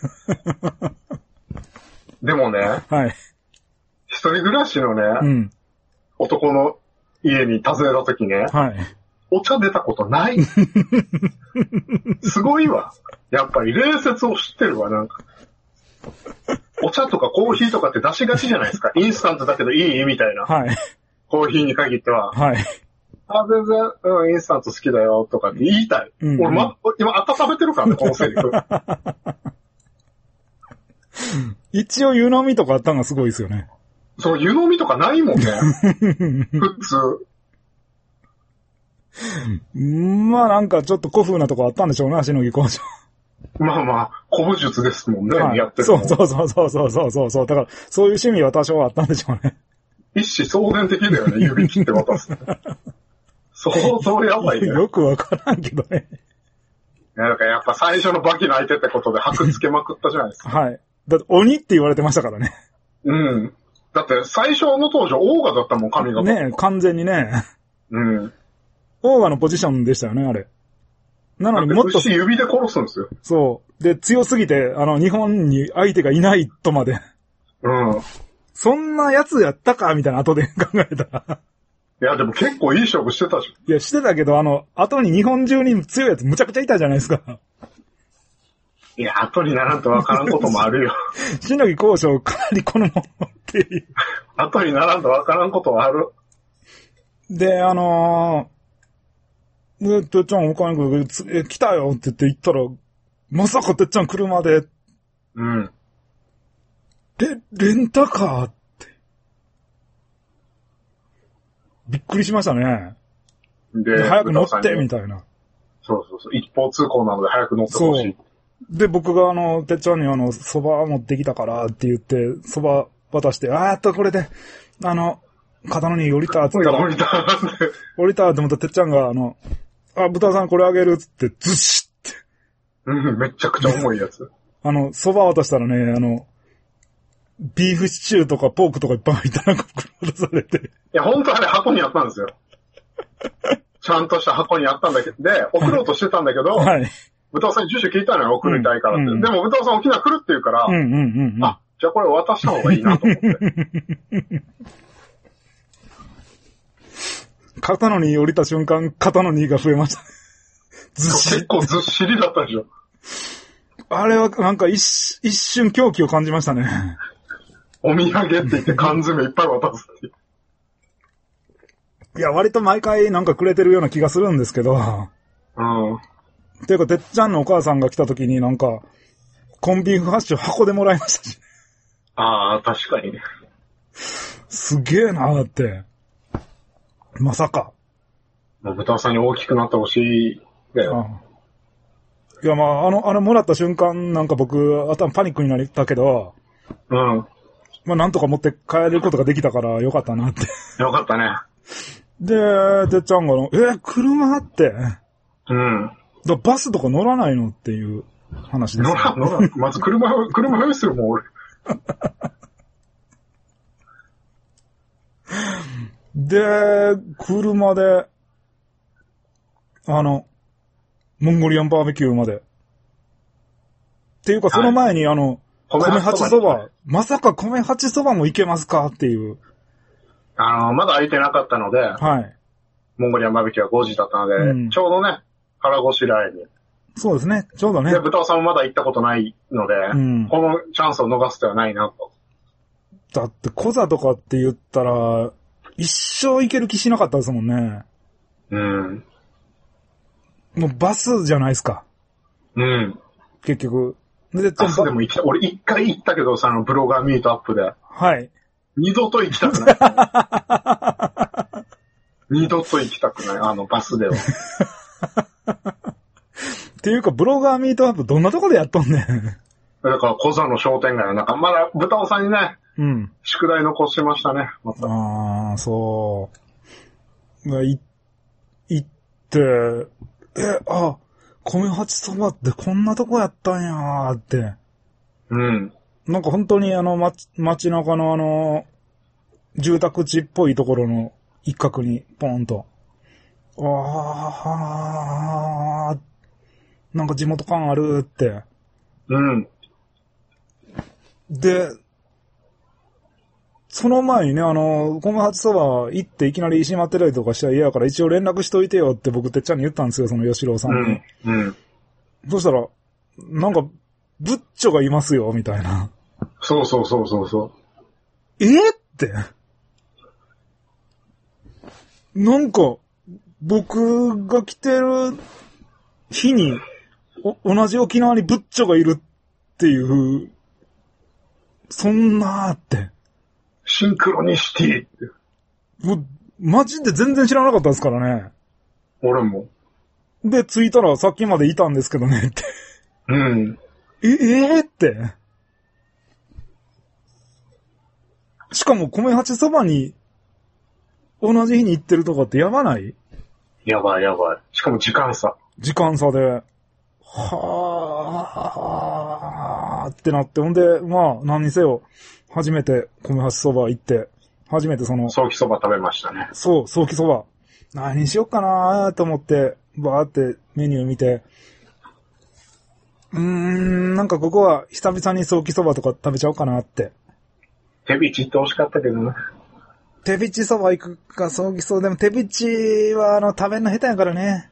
でもね、 はい。 一人暮らしのね、 うん、 男の家に訪ねた時ね、 はい。 お茶出たことない。すごいわ。やっぱり礼節を知ってるわ、なんか。お茶とかコーヒーとかって出しがちじゃないですか。インスタントだけどいいみたいな。 はい。 コーヒーに限っては。 はい。 あ、全然、うん、インスタント好きだよ、とかって言いたい。うんうん、俺、ま、今、温めてるからね、このセリフ。 一応、湯飲みとかあったのがすごいですよね。 そう、湯飲みとかないもんね。普通。 まあ、なんか、ちょっと古風なとこあったんでしょうな、しのぎ工場。 まあまあ、古武術ですもんね、はい、やってるそうそうそうそうそうそうそう。だから、そういう趣味は多少あったんでしょうね。 一子相伝的だよね、指切って渡す。相当やばいね。 よくわからんけどね。 なんかやっぱ最初のバキの相手ってことで箔つけまくったじゃないですか。 はい。だって鬼って言われてましたからね。 うん。だって最初の当時オーガだったもん、髪が。 ねえ、完全にね。 うん。 オーガのポジションでしたよね、あれ。なのにもっと。 牛指で殺すんですよ。 そう。で、強すぎて、あの、日本に相手がいないとまで。 うん。 そんなやつやったかみたいな後で考えたら。 いや、でも結構いい勝負してたじゃん。 いや、してたけど、あの、後に日本中に強いやつむちゃくちゃいたじゃないですか。 いや、後にならんとわからんこともあるよ。 しのぎ交渉かなりこのものっていう。 後にならんとわからんことはある。 で、あのー、で、てっちゃんお金くる、え、来たよって言って行ったら、まさかてっちゃん車で。 うん。 レ、レンタカーって。びっくりしましたね。で、で早く乗って、みたいな。 そうそうそう。一方通行なので早く乗ってほしい。 で、僕があの、てっちゃんにあの、蕎麦持ってきたからって言って、蕎麦渡して、あーっとこれで、あの、肩の荷降りたって言ったら、 降りた降りたって思ったらてっちゃんがあの、あ、豚さんこれあげるっつって、ずしって。 うん、めちゃくちゃ重いやつ。 あの、蕎麦渡したらね、あの、ビーフシチューとかポークとかいっぱい入ったなんか渡されて。いや、本当あれ箱にあったんですよ。ちゃんとした箱にあったんだけど、で、送ろうとしてたんだけど、はい。豚尾さんに住所聞いたのよ、送りたいからって。うんうん、でも豚尾さん沖縄来るって言うから、うんうんうんうん、あ、じゃあこれ渡した方がいいなと思って。 肩の荷降りた瞬間、肩の荷が増えました。 ずっしり。結構ずっしりだったでしょ。 あれはなんか一一瞬狂気を感じましたね。 お土産って言って缶詰いっぱい渡すっていう。 いや、割と毎回なんかくれてるような気がするんですけど。 うん。 ていうか、てっちゃんのお母さんが来た時になんか、コンビーフハッシュ箱でもらいましたし。 ああ、確かにね。 すげえなーって。まさか。 もう豚さんに大きくなってほしいだよ。 ああいや、まあ、あの、あの、もらった瞬間なんか僕、頭パニックになったけど、 うん。 まあ、なんとか持って帰ることができたからよかったなって。 よかったね。 で、てっちゃんが、え、車って。 うん。 だバスとか乗らないのっていう話です、 ね。乗らん、乗らん。まず車、車用意するもん、俺。 で、車で、あの、モンゴリアンバーベキューまで。っていうか、その前に、はい、あの、米八そば、まさか米八そばもいけますかっていう。 あの、まだ空いてなかったので、 はい。 モンゴリアンバーベキューはごじだったので、うん、ちょうどね、腹ごしらえに。 そうですね。ちょうどね。 で、豚尾さんもまだ行ったことないので、うん、このチャンスを逃す手はないなと。 だって、コザとかって言ったら、一生行ける気しなかったですもんね。 うん。 もうバスじゃないですか。 うん。 結局。 で、バスでも行きたい。俺一回行ったけどさ、あの、ブロガーミートアップで。 はい。 二度と行きたくない。二度と行きたくない、あの、バスでは。 っていうか、ブロガーミートアップどんなとこでやっとんねん。 だから、小座の商店街の中、まだ、豚尾さんにね、 うん。 宿題残しましたね、また。 ああ、そう。い、行って、え、あ、米八そばってこんなとこやったんやーって。 うん。 なんか本当にあの、街、街中のあの、住宅地っぽいところの一角に、ポーンと。ああ、なんか地元感あるって。 うん。 で、その前にね、あの、米八そば行っていきなり閉まってたりとかしたら嫌やから一応連絡しといてよって僕てっちゃんに言ったんですよ、その吉郎さんに。 うん。うん。 そしたら、なんか、ブッチョがいますよ、みたいな。 そうそうそうそうそう。 えー、って。なんか、僕が来てる日に、お、同じ沖縄にブッチョがいるっていう、そんなーって。 シンクロニシティって。 もう、マジで全然知らなかったですからね。 俺も。 で、着いたらさっきまでいたんですけどねって。 うん。 え、えー、って。しかも米八そばに同じ日に行ってるとかってやばない？ やばいやばい。しかも時間差。 時間差で。はーってなって、ほんで、まあ、何にせよ、初めて米八そば行って、初めてその、 ソーキそば食べましたね。 そう、ソーキそば。何にしよっかなーと思って、バーってメニュー見て、うーん、なんかここは久々にソーキそばとか食べちゃおうかなって。 手びちって美味しかったけどね。 手びちそば行くか、ソーキそば。でも手びちはあの、食べんの下手やからね。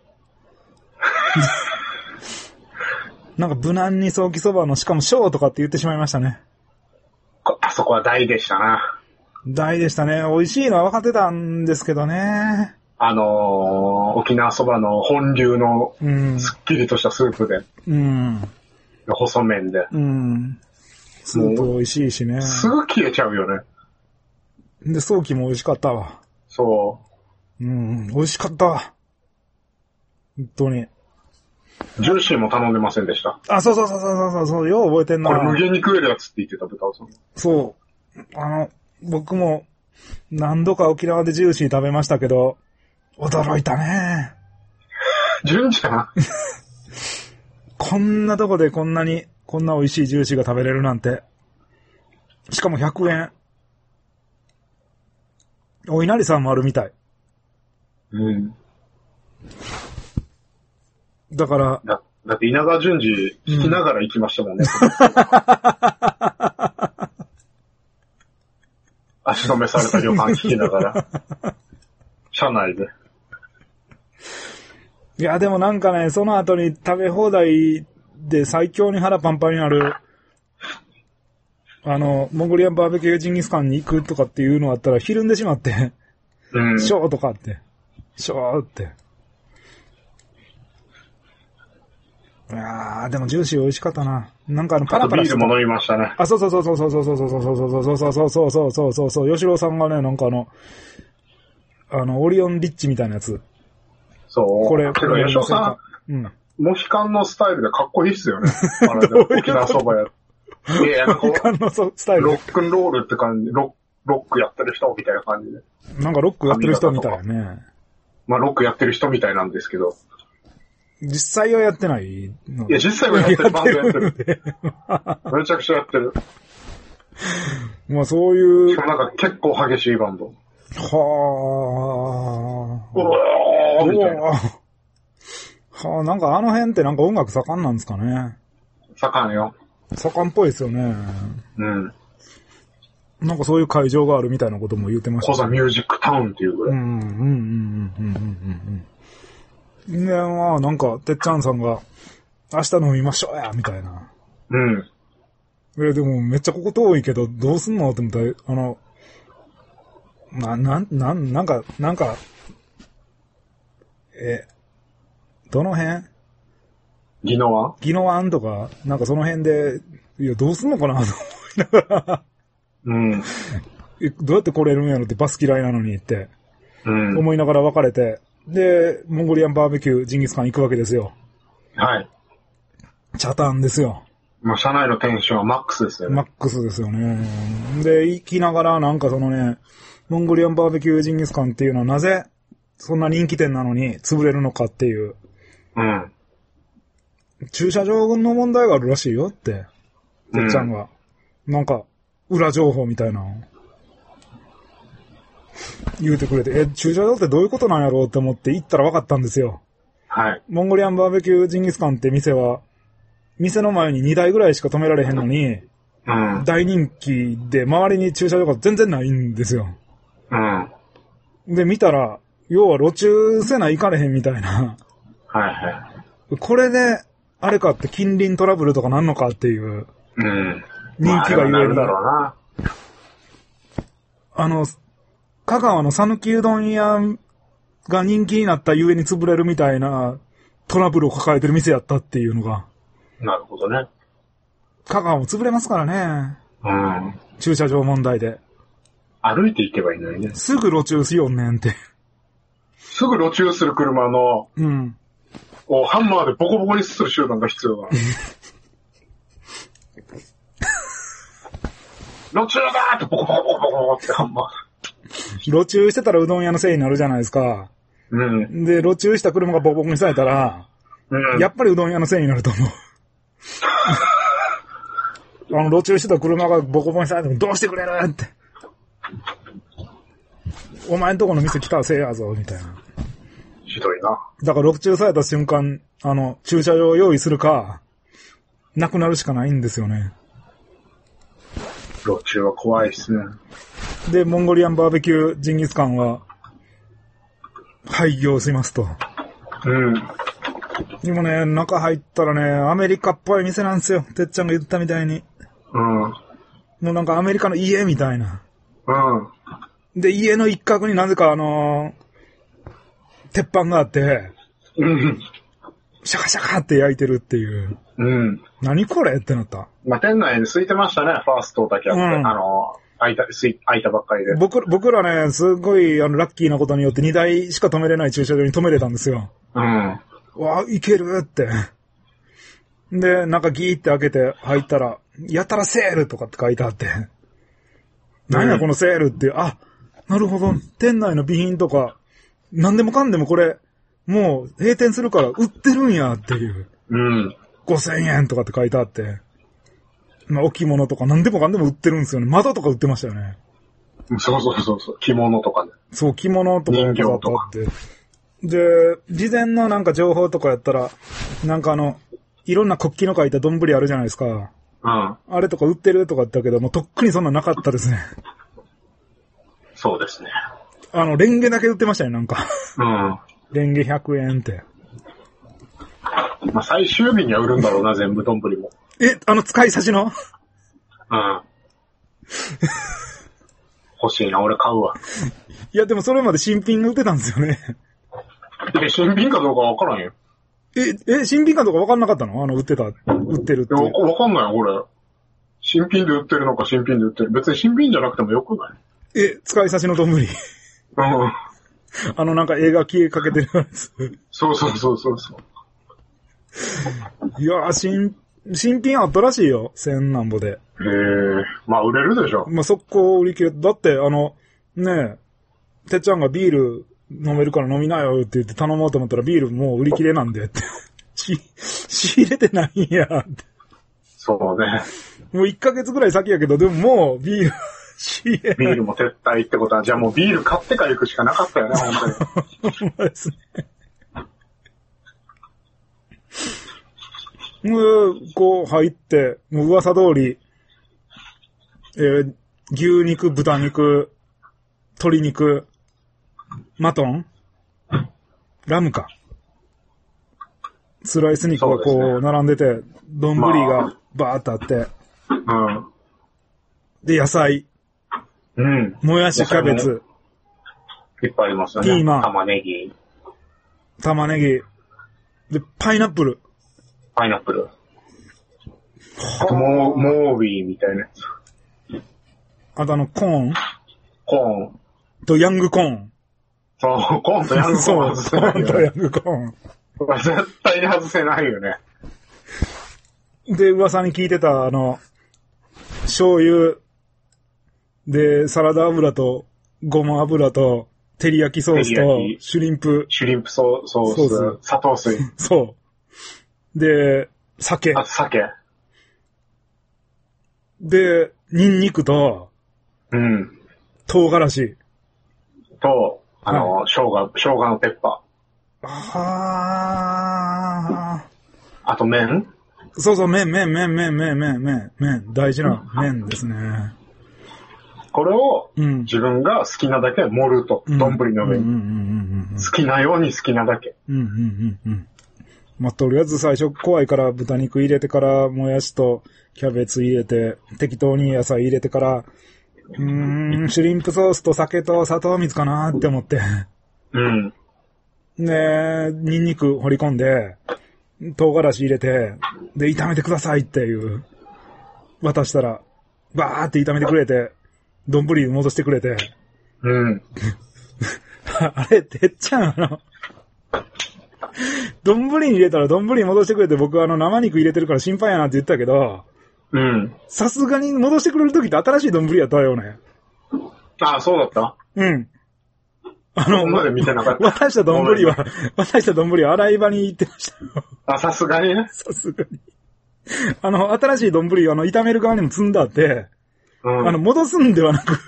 なんか無難にソーキそばの、しかもショーとかって言ってしまいましたね。 あそこは大でしたな。 大でしたね。美味しいのは分かってたんですけどね。 あのー、沖縄そばの本流のすっきりとしたスープで。 うん。 細麺で。 うん。スープ美味しいしね。 すぐ消えちゃうよね。 で、ソーキも美味しかったわ。 そう。 うん、美味しかったわ。本当に。 ジューシーも頼んでませんでした。 あ、そうそうそうそうそうそう、よう覚えてんな。 これ無限に食えるやつって言ってた、豚尾さん。 そう。あの、僕も何度か沖縄でジューシー食べましたけど、驚いたね。 純ちゃんこんなとこでこんなに、こんな美味しいジューシーが食べれるなんて。しかもひゃくえん。お稲荷さんもあるみたい。 うん。 だから。 だ、だって稲川淳二聞きながら行きましたもんね。うん、足止めされた旅館聞きながら。車内で。 いや、でもなんかね、その後に食べ放題で最強に腹パンパンになる、あの、モンゴリアンバーベキュージンギスカンに行くとかっていうのあったらひるんでしまって、うん、ショーとかって、ショーって。いやー、でもジューシー美味しかったな。なんかあのパラパラしてた。 ビールも飲みましたね。 あ、そうそうそうそうそうそうそうそうそうそうそうそうそうそうそうそうそう、吉郎さんがね、なんかあの、あの、オリオンリッチみたいなやつ。 そう。 これ、 けど、吉郎さん、うん。モヒカンのスタイルでかっこいいっすよね。あれで沖縄そばや。いやいや、なんか、モヒカンのスタイル。ロックンロールって感じ、ロックやってる人みたいな感じで。 なんかロックやってる人みたいなね。 まあ、ロックやってる人みたいなんですけど。 実際はやってないの？ いや、実際はやってる。バンドやってる。めちゃくちゃやってる。 まあ、そういう。 しかもなんか結構激しいバンド。はぁー。うわーみたいな。はぁ、なんかあの辺ってなんか音楽盛んなんですかね。 盛んよ。 盛んっぽいですよね。 うん。 なんかそういう会場があるみたいなことも言ってました、ね。 コザミュージックタウンっていうぐらい。 うん、うん、うん、うん、うん、うん。で、まあ、なんか、てっちゃんさんが、 明日飲みましょうや、みたいな。 うん。 え、でもめっちゃここ遠いけど、どうすんのって思ったら、あの、な、なん、なん、なんか、なんか、え、どの辺宜野湾宜野湾とか、なんかその辺で、いや、どうすんのかなと思いながら、 うん。 えどうやって来れるんやろってバス嫌いなのにって、 うん。 思いながら別れて、で、モンゴリアンバーベキュージンギスカン行くわけですよ。 はい。 チャタンですよ。 もう車内のテンションはマックスですよね。 マックスですよね。で、行きながらなんかそのね、モンゴリアンバーベキュージンギスカンっていうのはなぜそんな人気店なのに潰れるのかっていう。 うん。 駐車場の問題があるらしいよって。てっちゃんが。うん、なんか、裏情報みたいなの言うてくれて、え、駐車場ってどういうことなんやろうって思って行ったら分かったんですよ。 はい。 モンゴリアンバーベキュージンギスカンって店は、店の前ににだいぐらいしか止められへんのに、うん、大人気で周りに駐車場が全然ないんですよ。うん。で、見たら、要は路駐せないかれへんみたいな。はいはい。これで、あれかって近隣トラブルとかなんのかっていう。うん。人気がゆえに。まあ、あれはなるだろうな。あの、香川の讃岐うどん屋が人気になったゆえに潰れるみたいなトラブルを抱えてる店やったっていうのが。 なるほどね。 香川も潰れますからね。うん。駐車場問題で。 歩いて行けばいいのにね。 すぐ路駐しよんねんって。 すぐ路駐する車の、うん。をハンマーでボコボコにする集団が必要だ。路駐だーってボコボコボコボコってハンマー。 路駐してたらうどん屋のせいになるじゃないですか。うん。で、路駐した車がボコボコにされたら、うん。やっぱりうどん屋のせいになると思う。あの、路駐してた車がボコボコにされてもどうしてくれるって。お前んとこの店来たらせいやぞ、みたいな。 ひどいな。 だから路駐された瞬間、あの、駐車場を用意するか、なくなるしかないんですよね。 路駐は怖いっすね。 で、モンゴリアンバーベキュージンギスカンは、廃業しますと。うん。でもね、中入ったらね、アメリカっぽい店なんですよ。てっちゃんが言ったみたいに。うん。もうなんかアメリカの家みたいな。うん。で、家の一角になぜかあのー、鉄板があって、うん。シャカシャカって焼いてるっていう。うん。何これってなった。 まあ、店内で空いてましたね、ファーストだけあって。うん、あのー、空いた、空いたばっかりで。 僕、僕らね、すごい、あの、ラッキーなことによってにだいしか止めれない駐車場に止めれたんですよ。うん。わあ、いけるって。で、なんかギーって開けて入ったら、やたらセールとかって書いてあって。何やこのセールって、あ、なるほど。店内の備品とか、何でもかんでもこれ、もう閉店するから売ってるんやっていう。うん。ごせんえんとかって書いてあって。まあ、置物とか何でもかんでも売ってるんですよね。窓とか売ってましたよね。 そうそうそうそう。着物とかね。 そう、着物とか人形とか。 で、事前のなんか情報とかやったら、なんかあの、いろんな国旗の書いた丼あるじゃないですか。うん。あれとか売ってるとか言ったけど、もうとっくにそんななかったですね。 そうですね。 あの、レンゲだけ売ってましたね、なんか。うん。レンゲひゃくえんって。 まあ、最終日には売るんだろうな、全部丼も。 え、あの使い差しの？うん。 欲しいな、俺買うわ。 いや、でもそれまで新品が売ってたんですよね。 え、新品かどうかわからんよ。 え、え、新品かどうかわかんなかったの？あの、売ってた、売ってるって。 わ、わかんないよ、俺。新品で売ってるのか新品で売ってる。別に新品じゃなくてもよくない？ え、使い差しの丼。うん。あの、なんか映画消えかけてるやつ。 そうそうそうそうそう。 いやー、新、新品あったらしいよ。千何ぼで。へえ。まあ、売れるでしょ。 まあ、速攻売り切れ。だって、あの、ねえ、てっちゃんがビール飲めるから飲みなよって言って頼もうと思ったらビールもう売り切れなんでって。し、仕入れてないんやって。 そうね。 もういっかげつぐらい先やけど、でももうビール、仕入れビールも撤退ってことは、じゃあもうビール買ってから行くしかなかったよね、本当に。ほんまですね。もう、こう入って、もう噂通り、えー、牛肉、豚肉、鶏肉、マトンラムか。 スライス肉がこう、並んでて、丼がバーっとあって、 まあ、うん。 で、野菜。 うん。 もやし、キャベツ。 いっぱいありますよね。 ピーマン。 玉ねぎ。 玉ねぎ。で、パイナップル。 パイナップル。あと、モー、モービーみたいなやつ。 あとあの、コーン。 コーン。 と、ヤングコーン。 そう、コーンとヤングコーン外せないよ、ね。 そう、コーンとヤングコーン。 絶対に外せないよね。 で、噂に聞いてた、あの、醤油、で、サラダ油と、ごま油と、照り焼きソースと、シュリンプ。 シュリンプソース、ソース砂糖水。 そう。で、酒。 あと酒。 で、ニンニクと、 うん。 唐辛子。 と、あの、 はい、 生姜、生姜のペッパー。はー。あと麺？ そうそう、麺、麺、麺、麺、麺、麺、麺、麺。大事な麺ですね。 これを、自分が好きなだけ盛ると、丼、うん、の上に。好きなように好きなだけ。 うん、うん、うん、うん。まあ、とりあえず最初怖いから豚肉入れてから、もやしとキャベツ入れて、適当に野菜入れてから、うーん、シュリンプソースと酒と砂糖水かなって思って。 うん。 で、ニンニク掘り込んで、唐辛子入れて、で、炒めてくださいっていう、渡したら、バーって炒めてくれて、丼に戻してくれて。 うん。 あれ、てっちゃん、あの、丼に入れたら丼に戻してくれて、僕あの生肉入れてるから心配やなって言ったけど、 うん。 さすがに戻してくれるときって新しい丼やったよね。 ああ、そうだった？ うん。あの、 まで見てなかった。 渡した丼は、渡した丼は洗い場に行ってましたよ。 あ、さすがにね。 さすがに。あの、新しい丼、あの、炒める側にも積んだって、うん、あの、戻すんではなく、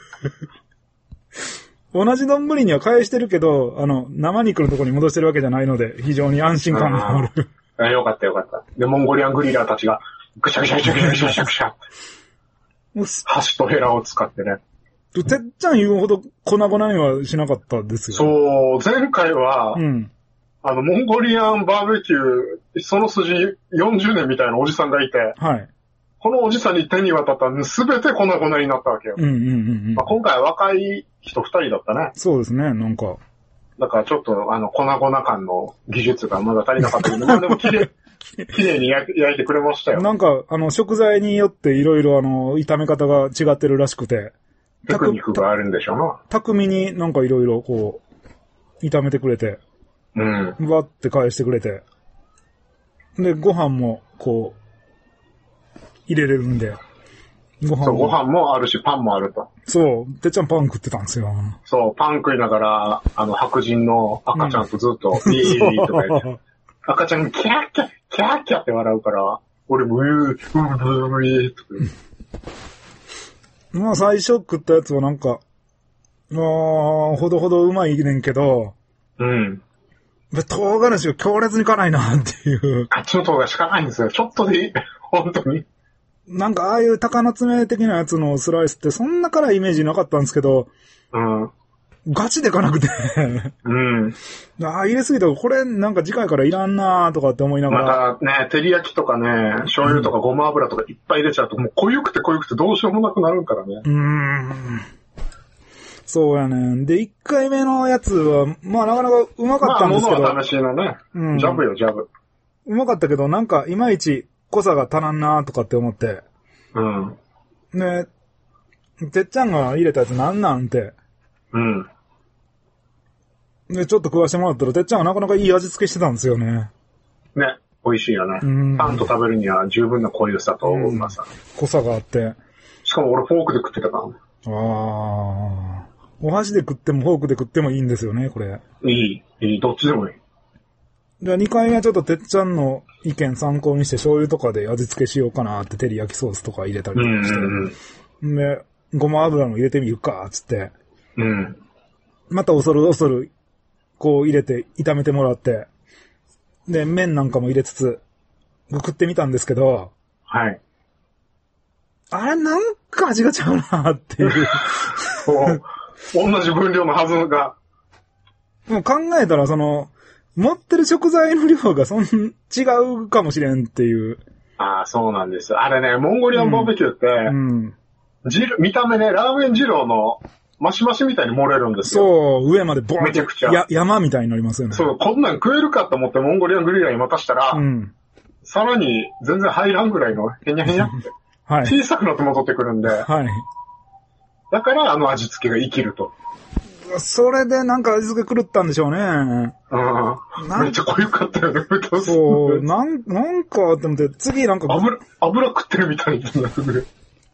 同じ丼には返してるけど、あの、生肉のところに戻してるわけじゃないので、非常に安心感がある。 あ、よかったよかった。で、モンゴリアングリラーたちが、ぐしゃぐしゃぐしゃぐしゃぐしゃぐしゃぐしゃ。箸とヘラを使ってね。 てっちゃん言うほど粉々にはしなかったですよ。 そう、前回は、 うん、 あの、モンゴリアンバーベキュー、その筋よんじゅうねんみたいなおじさんがいて、 はい。 このおじさんに手に渡ったらすべて粉々になったわけよ。 うんうんうんうんまあ、今回は若い人ふたりだったね。 そうですね、なんか。 だからちょっと、あの、粉々感の技術がまだ足りなかったけど、まあでも綺麗、綺麗に焼いてくれましたよ。 なんか、あの、食材によっていろいろあの、炒め方が違ってるらしくて。 テクニックがあるんでしょうな。 巧みになんかいろいろこう、炒めてくれて。 うん。 わって返してくれて。で、ご飯もこう、入れれるんで。 ご飯も。そう、ご飯もあるし、パンもあると。 そう、てっちゃんパン食ってたんですよ。 そう、パン食いながら、あの、白人の赤ちゃんとずっと、イーイーとか言って。赤ちゃんキャーキャー、キャーキャーって笑うから、俺もうー、うー、うー、うー、とか言って。 まあ最初食ったやつはなんか、まあ、ほどほどうまいねんけど、 うん。 唐辛子が強烈に辛いなっていう。 あっちの唐辛子辛いんですよ。ちょっとでいい。本当に。 なんかああいう鷹の爪的なやつのスライスってそんな辛いイメージなかったんですけど、 うん。 ガチで辛くて。 うん。 ああ、入れすぎたらこれなんか次回からいらんなーとかって思いながら。 またね、照り焼きとかね、醤油とかごま油とかいっぱい入れちゃうと、もう濃ゆくて濃ゆくてどうしようもなくなるからね。 うーん。そうやねん。で、いっかいめのやつは、まあなかなかうまかったんですけど。 まあ、物は試しのね。うん。ジャブよ、ジャブ。 うまかったけど、なんかいまいち濃さが足らんなーとかって思って。 うん。 ね、てっちゃんが入れたやつなんなんて。 うん。 で、ちょっと食わしてもらったら、てっちゃんがなかなかいい味付けしてたんですよね。 ね。美味しいよね。パンと食べるには十分な濃ゆさとうまさ。 濃さがあって。 しかも俺フォークで食ってたからね。 ああ。お箸で食ってもフォークで食ってもいいんですよね、これ。 いい。いい。どっちでもいい。 じゃあにかいめはちょっとてっちゃんの意見参考にして醤油とかで味付けしようかなって照り焼きソースとか入れたりとかして。うんうん、で、ごま油も入れてみるか、つって。 うん。 また恐る恐る、こう入れて炒めてもらって。で、麺なんかも入れつつ、食ってみたんですけど。 はい。 あれなんか味がちゃうなっていう。 そう。同じ分量のはずが。 もう考えたらその、 持ってる食材の量がそん、違うかもしれんっていう。 ああ、そうなんです。あれね、モンゴリアンバーベキューって、うん。汁、見た目ね、ラーメン二郎のマシマシみたいに盛れるんですよ。 そう、上までボーン。 めちゃくちゃ。 や、山みたいになりますよね。 そう、こんなん食えるかと思ってモンゴリアングリラーに任したら、うん。さらに全然入らんぐらいのへにゃへにゃって。はい。小さくなって戻ってくるんで。はい。だからあの味付けが生きると。 それでなんか味付け狂ったんでしょうね。うん。 めっちゃ濃ゆかったよね、 そう、なん、なんかって思って、次なんか油、油食ってるみたいになる。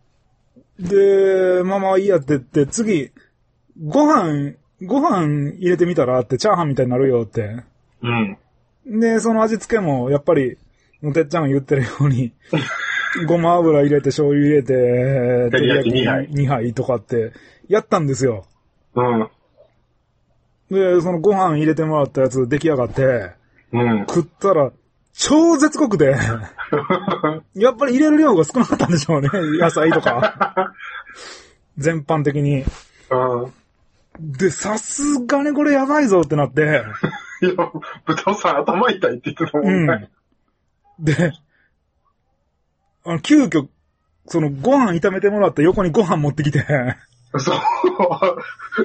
で、まあまあいいやって言って、次、ご飯、ご飯入れてみたらって、チャーハンみたいになるよって。うん。で、その味付けも、やっぱり、てっちゃんが言ってるように、ごま油入れて、醤油入れて、 照り焼きにはいにはいとかって、やったんですよ。 うん。 で、そのご飯入れてもらったやつ出来上がって、 うん。 食ったら、超絶濃くて、やっぱり入れる量が少なかったんでしょうね、野菜とか。全般的に。 うん。 で、さすがにこれやばいぞってなって。 いや、豚さん頭痛いって言ってたもんね。 うん、で、あの、急遽、そのご飯炒めてもらって横にご飯持ってきて。 そう。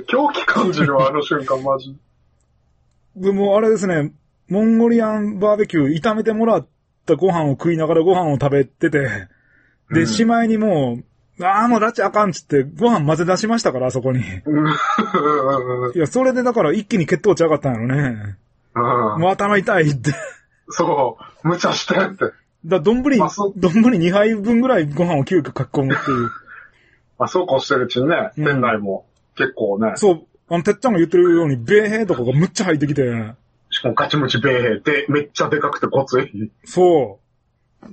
狂気感じるわ、あの瞬間、マジ。 でも、あれですね、モンゴリアンバーベキュー炒めてもらったご飯を食いながらご飯を食べてて、で、うん、しまいにもう、ああ、もうラチあかんっつってご飯混ぜ出しましたから、あそこに。いや、それでだから一気に血糖値上がったんやろね。うん、もう頭痛いって。 そう、無茶してって。 だ、どんぶり、どんぶりにはいぶんぐらいご飯を急遽書き込むっていう。 まあ、そうこうしてるうちにね、うん、店内も結構ね。 そう、あの、てっちゃんが言ってるように、米兵とかがむっちゃ入ってきて。 しかもガチムチ米兵で、めっちゃでかくてごつい。 そう。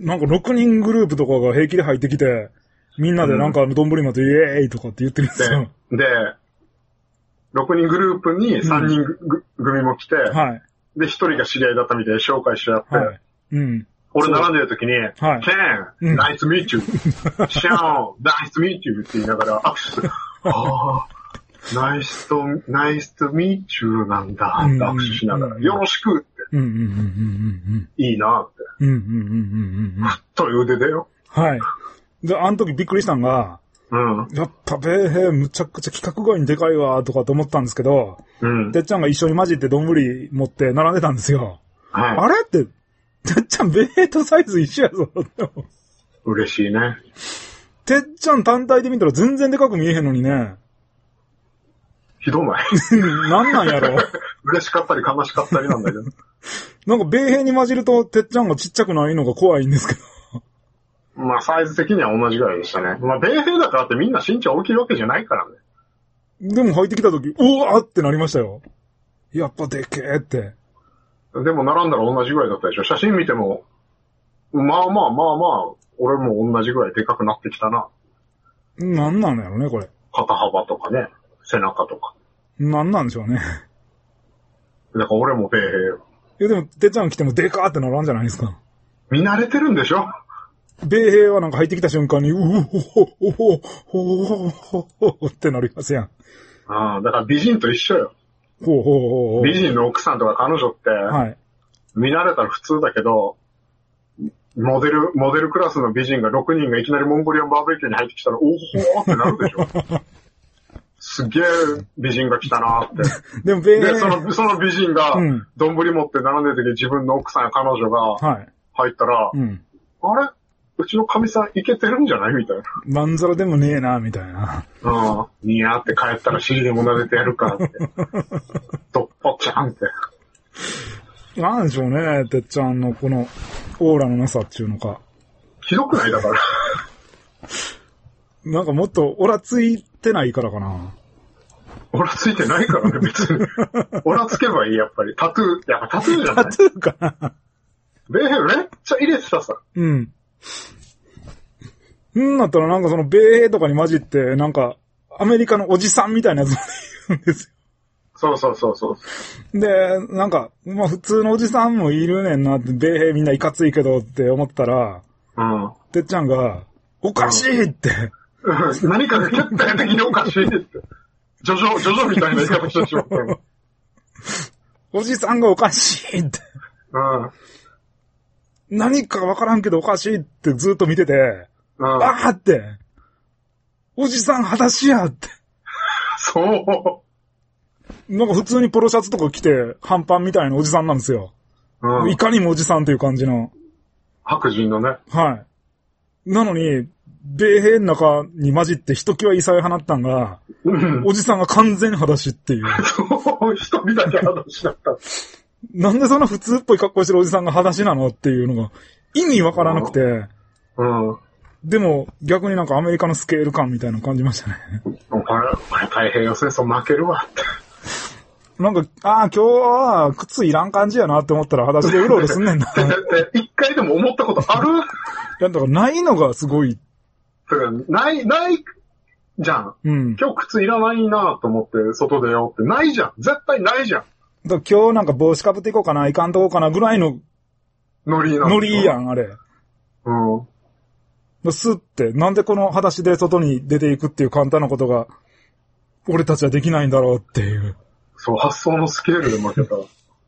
なんかろくにんグループとかが平気で入ってきて、みんなでなんかどんぶりまでイエーイとかって言ってるんですよ。 で、でろくにんグループにさんにん、うん、組も来て、はい。で、ひとりが知り合いだったみたいで紹介し合って、はい。うん。俺並んでる時に、はい、Ken, nice to meet you. Sean, nice to meet you って言いながら握手する。ああ、nice to, nice to meet you なんだって握手しながら、よろしくって。 うんうんうんうんうん、 いいなって。 うんうんうんうんうん、 太い腕でよ。 はい。で、あの時びっくりしたんが、うん、やっぱ米兵むちゃくちゃ規格外にでかいわとかと思ったんですけど、うん、てっちゃんが一緒に混じって丼持って並んでたんですよ。はい、あれって、てっちゃん、米兵とサイズ一緒やぞ。 嬉しいね。 てっちゃん単体で見たら全然でかく見えへんのにね。 ひどない。 なんなんやろ。 嬉しかったり悲しかったりなんだけど。 なんか米兵に混じるとてっちゃんがちっちゃくないのが怖いんですけど。 まあサイズ的には同じぐらいでしたね。まあ米兵だからってみんな身長大きいわけじゃないからね。 でも入ってきた時、うわーってなりましたよ。やっぱでけーって。 でも並んだら同じぐらいだったでしょ。写真見ても、まあまあまあまあ、俺も同じぐらいでかくなってきたな。 なんなんだろうね、これ。 肩幅とかね、背中とか。 なんなんでしょうね。 だから俺も米兵よ。 いやでも、てっちゃん来てもでかーってならんじゃないですか。 見慣れてるんでしょ。 米兵はなんか入ってきた瞬間に、うおほほほほほほほってなりますやん。 ああ、だから美人と一緒よ。 ほうほうほうほう。 美人の奥さんとか彼女って、はい、見慣れたら普通だけど、モデル、モデルクラスの美人がろくにんがいきなりモンゴリアンバーベキューに入ってきたら、おおほーってなるでしょ。すげえ美人が来たなーって。 でも、で、 その、その美人が、丼持って並んでる時に自分の奥さんや彼女が入ったら、はいうん、あれうちの神さんイケてるんじゃないみたいな。 まんざらでもねえな、みたいな。 うん。にやーって帰ったら尻でも撫でてやるかって。どっぽちゃんって。 なんでしょうね、てっちゃんのこのオーラのなさっていうのか。 ひどくないだから。 なんかもっとオラついてないからかな。 オラついてないからね、別に。オラつけばいい、やっぱり。タトゥー、やっぱタトゥーじゃない？ タトゥーかな。 米兵めっちゃ入れてたさ。 うん。んだったらなんかその米兵とかに混じって、なんかアメリカのおじさんみたいなやつもいるんですよ。 そうそうそうそう。 で、なんか、まあ普通のおじさんもいるねんなって、米兵みんないかついけどって思ったら、うん。てっちゃんが、おかしいって。 うん、何かが決定的におかしいって。ジョジョ、ジョジョみたいな言い方してしまったの。 おじさんがおかしいって。 うん。 何かわからんけどおかしいってずっと見てて、 うん。 あーって。おじさん裸足やって。 そう。 なんか普通にポロシャツとか着て、半パンみたいなおじさんなんですよ。 うん。 いかにもおじさんという感じの。 白人のね。 はい。なのに、米兵の中に混じってひときわ異彩放ったんが、 うん。 おじさんが完全裸足っていう。 そう、一人だけ裸足だった。 なんでそんな普通っぽい格好してるおじさんが裸足なのっていうのが意味わからなくて。 うん。 でも逆になんかアメリカのスケール感みたいなの感じましたね。 お前、お前太平洋戦争負けるわって。 なんか、ああ、今日は靴いらん感じやなって思ったら裸足でうろうろすんねんな。 一回でも思ったことある？いや、だからないのがすごい。 だからない、ないじゃん。 うん。 今日靴いらないなと思って外出ようってないじゃん。絶対ないじゃん。 だから今日なんか帽子かぶっていこうかな、いかんとこうかなぐらいのノリなノリやん、あれ。 うん。 スって、なんでこの裸足で外に出ていくっていう簡単なことが、俺たちはできないんだろうっていう。 そう、発想のスケールで負けた。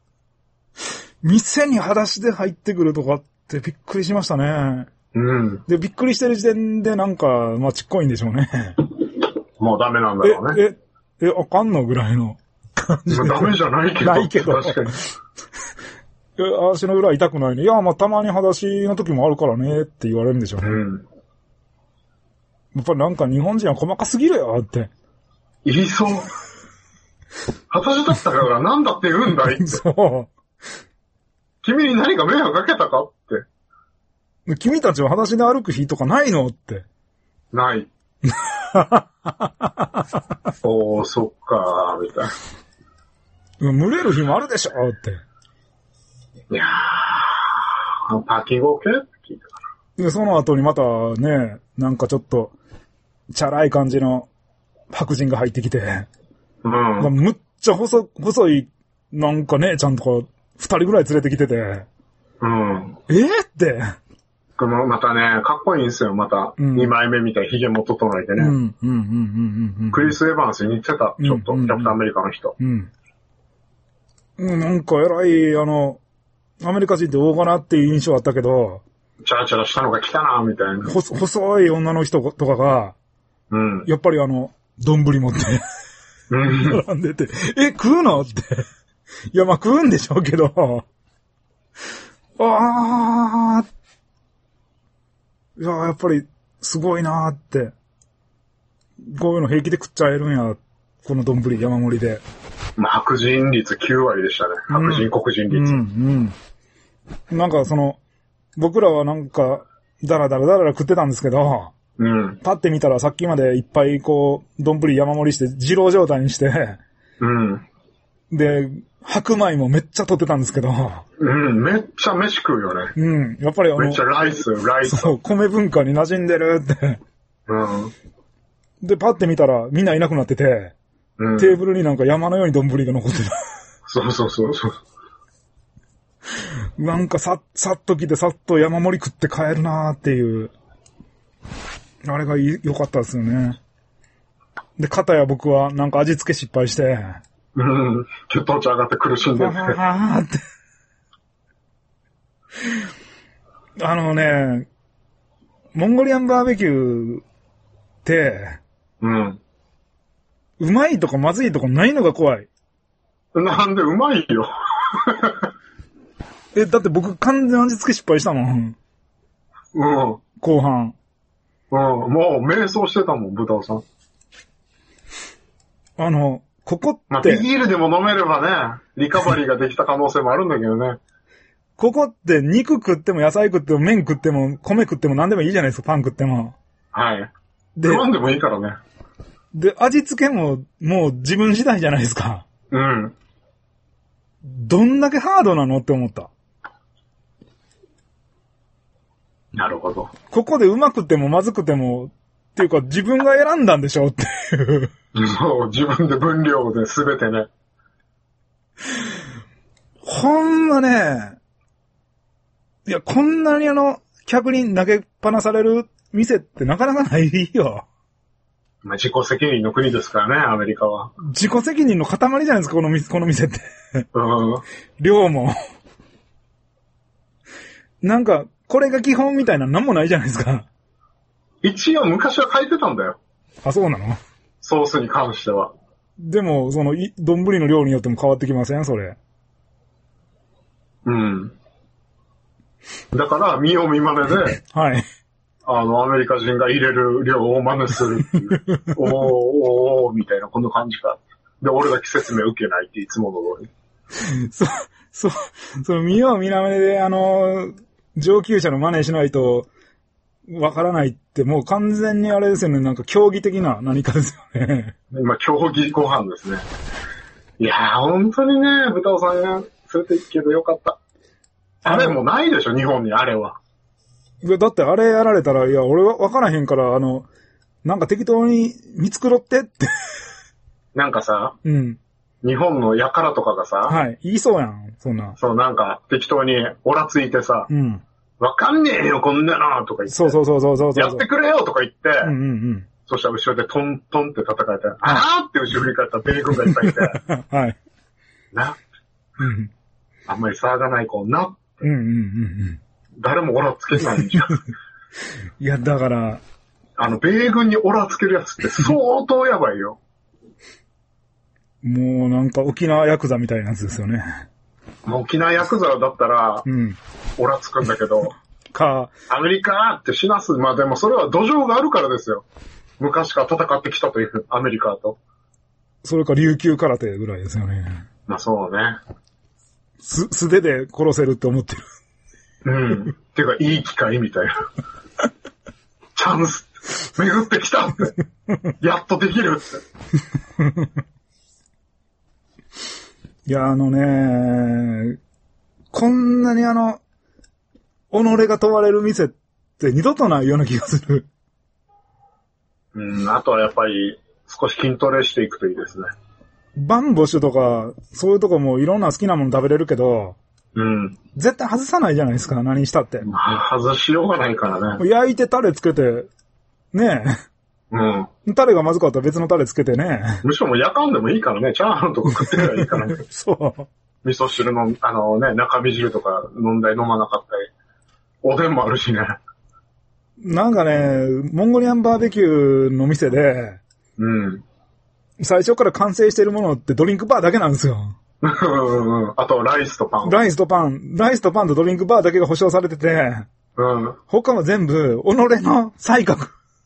店に裸足で入ってくるとかってびっくりしましたね。 うん。 で、びっくりしてる時点でなんか、まあ、ちっこいんでしょうね。 もうダメなんだろうね。 え、え、え、あかんのぐらいの感じで。 ダメじゃないけど。 ないけど。 確かに。 え、足の裏痛くないね。いや、まあ、たまに裸足の時もあるからねって言われるんでしょうね。うん。やっぱりなんか日本人は細かすぎるよって。 言いそう。裸足だったからなんだって言うんだいって。そう。君に何か迷惑かけたかって。 君たちは裸足で歩く日とかないのって。 ない。おー、そっかー、みたいな。群れる日もあるでしょって。 いやー、パーキング OK? って聞いたから。 で、その後にまたね、なんかちょっと、チャラい感じの白人が入ってきて。うん。むっちゃ細、細い、なんかね、ちゃんとこう、二人ぐらい連れてきてて。うん。えー、って。 このまたね、かっこいいんですよ、また。うん、にまいめみたいに髭も整えてね。うん、うん、うん、うん。クリス・エヴァンスに似てた、ちょっと、うん、キャプテンアメリカの人。うん。なんか偉い、あの、アメリカ人って大柄っていう印象あったけど、チャラチャラしたのが来たな、みたいな。 細い女の人とかが、うん。やっぱりあの、丼持って、うん。並んでて、え、食うのって。いや、まあ食うんでしょうけど、あー、いや、やっぱり、すごいなーって。こういうの平気で食っちゃえるんや、この丼山盛りで。 まあ、白人率きゅうわりでしたね。白人、うん、黒人率。うん、 うん。なんかその、僕らはなんか、だらだらだらだら食ってたんですけど、うん。パッて見たらさっきまでいっぱいこう、丼山盛りして、二郎状態にして、うん。で、白米もめっちゃ取ってたんですけど。 うん、めっちゃ飯食うよね。 うん、やっぱりあの、 めっちゃライス、ライス。 そう、米文化に馴染んでるって。うん。で、パッて見たらみんないなくなってて、うん、テーブルになんか山のように丼が残ってた。 そうそうそうそう。 なんかさ、さっと来てさっと山盛り食って帰るなーっていう。あれが良かったですよね。で、片や僕はなんか味付け失敗して。 うん。血糖値上がって苦しんでる。 はーって。あのね、モンゴリアンバーベキューって、うん。うまいとかまずいとかないのが怖い。 なんでうまいよ。 え、だって僕完全味付け失敗したもん。うん。後半。 うん。もう瞑想してたもん、豚尾さん。 あの、ここって。 まあ、ビールでも飲めればね、リカバリーができた可能性もあるんだけどね。 ここって肉食っても野菜食っても麺食っても米食っても何でもいいじゃないですか、パン食っても。 はい。で、食わんでもいいからね。 で、味付けももう自分次第じゃないですか。うん。どんだけハードなのって思った。 なるほど。 ここでうまくてもまずくても、っていうか自分が選んだんでしょっていう。 そう、自分で分量で全てね。 ほんまね、いや、こんなにあの、客に投げっぱなされる店ってなかなかないよ。 まあ、自己責任の国ですからね、アメリカは。 自己責任の塊じゃないですか、この店、この店って。 うん。 量も。なんか、これが基本みたいなのなんもないじゃないですか。 一応昔は書いてたんだよ。 あ、そうなの？ ソースに関しては。 でも、その、い、丼の量によっても変わってきません？それ。 うん。だから、見よう見まねで、 はい。 あの、アメリカ人が入れる量を真似するっていう。おーおーおーみたいな、こんな感じか。で、俺だけ説明受けないっていつもの通り。 そ、そ、その見よう見まねで、あの、上級者の真似しないと、わからないって、もう完全にあれですよね、なんか競技的な何かですよね。 今、競技ご飯ですね。いやー、本当にね、豚尾さんが連れて行くけどよかった。あれもうないでしょ、日本にあれは。 いや、だってあれやられたら、いや、俺はわからへんから、あの、なんか適当に見繕ってって。 なんかさ、 うん。 日本のやからとかがさ、 はい、言いそうやん、そんな。 そう、なんか適当にオラついてさ、 うん。 わかんねえよ、こんなのとか言って。 そうそうそうそうそうそう。 やってくれよとか言って、 うんうんうん。 そしたら後ろでトントンって叩かれて、あーって後ろ振り返ったら米軍がいっぱいいて、 はい。 な、 うん。 あんまり騒がない子な、 うんうんうんうん。 誰もオラつけないんじゃん。 いや、だから、 あの、米軍にオラつけるやつって相当やばいよ。 もうなんか沖縄ヤクザみたいなやつですよね。 沖縄ヤクザだったら、 うん。 オラつくんだけど、 か、 アメリカってしなす。まあでもそれは土壌があるからですよ。昔から戦ってきたというアメリカと。 それか琉球空手ぐらいですよね。 まあそうね。 す、素手で殺せるって思ってる。 うん。てか、いい機会みたいな。チャンス、巡ってきたって。やっとできるって。 いや、あのね、こんなにあの、己が問われる店って二度とないような気がする。 うん、あとはやっぱり、少し筋トレしていくといいですね。 バンボッシュとか、そういうとこもいろんな好きなもの食べれるけど、 うん。 絶対外さないじゃないですか、何したって。 まあ、外しようがないからね。 焼いてタレつけて、ねうん。 え。タレがまずかったら別のタレつけてね。 むしろもう焼かんでもいいからね。チャーハンとか食ってりゃいいからね。 そう。 味噌汁の、あのね、中身汁とか飲んだり飲まなかったり。おでんもあるしね。 なんかね、モンゴリアンバーベキューの店で、 うん。 最初から完成してるものってドリンクバーだけなんですよ。 うんうん。あと、ライスとパン。 ライスとパン、ライスとパンとドリンクバーだけが保証されてて、 うん。 他は全部、己の才覚。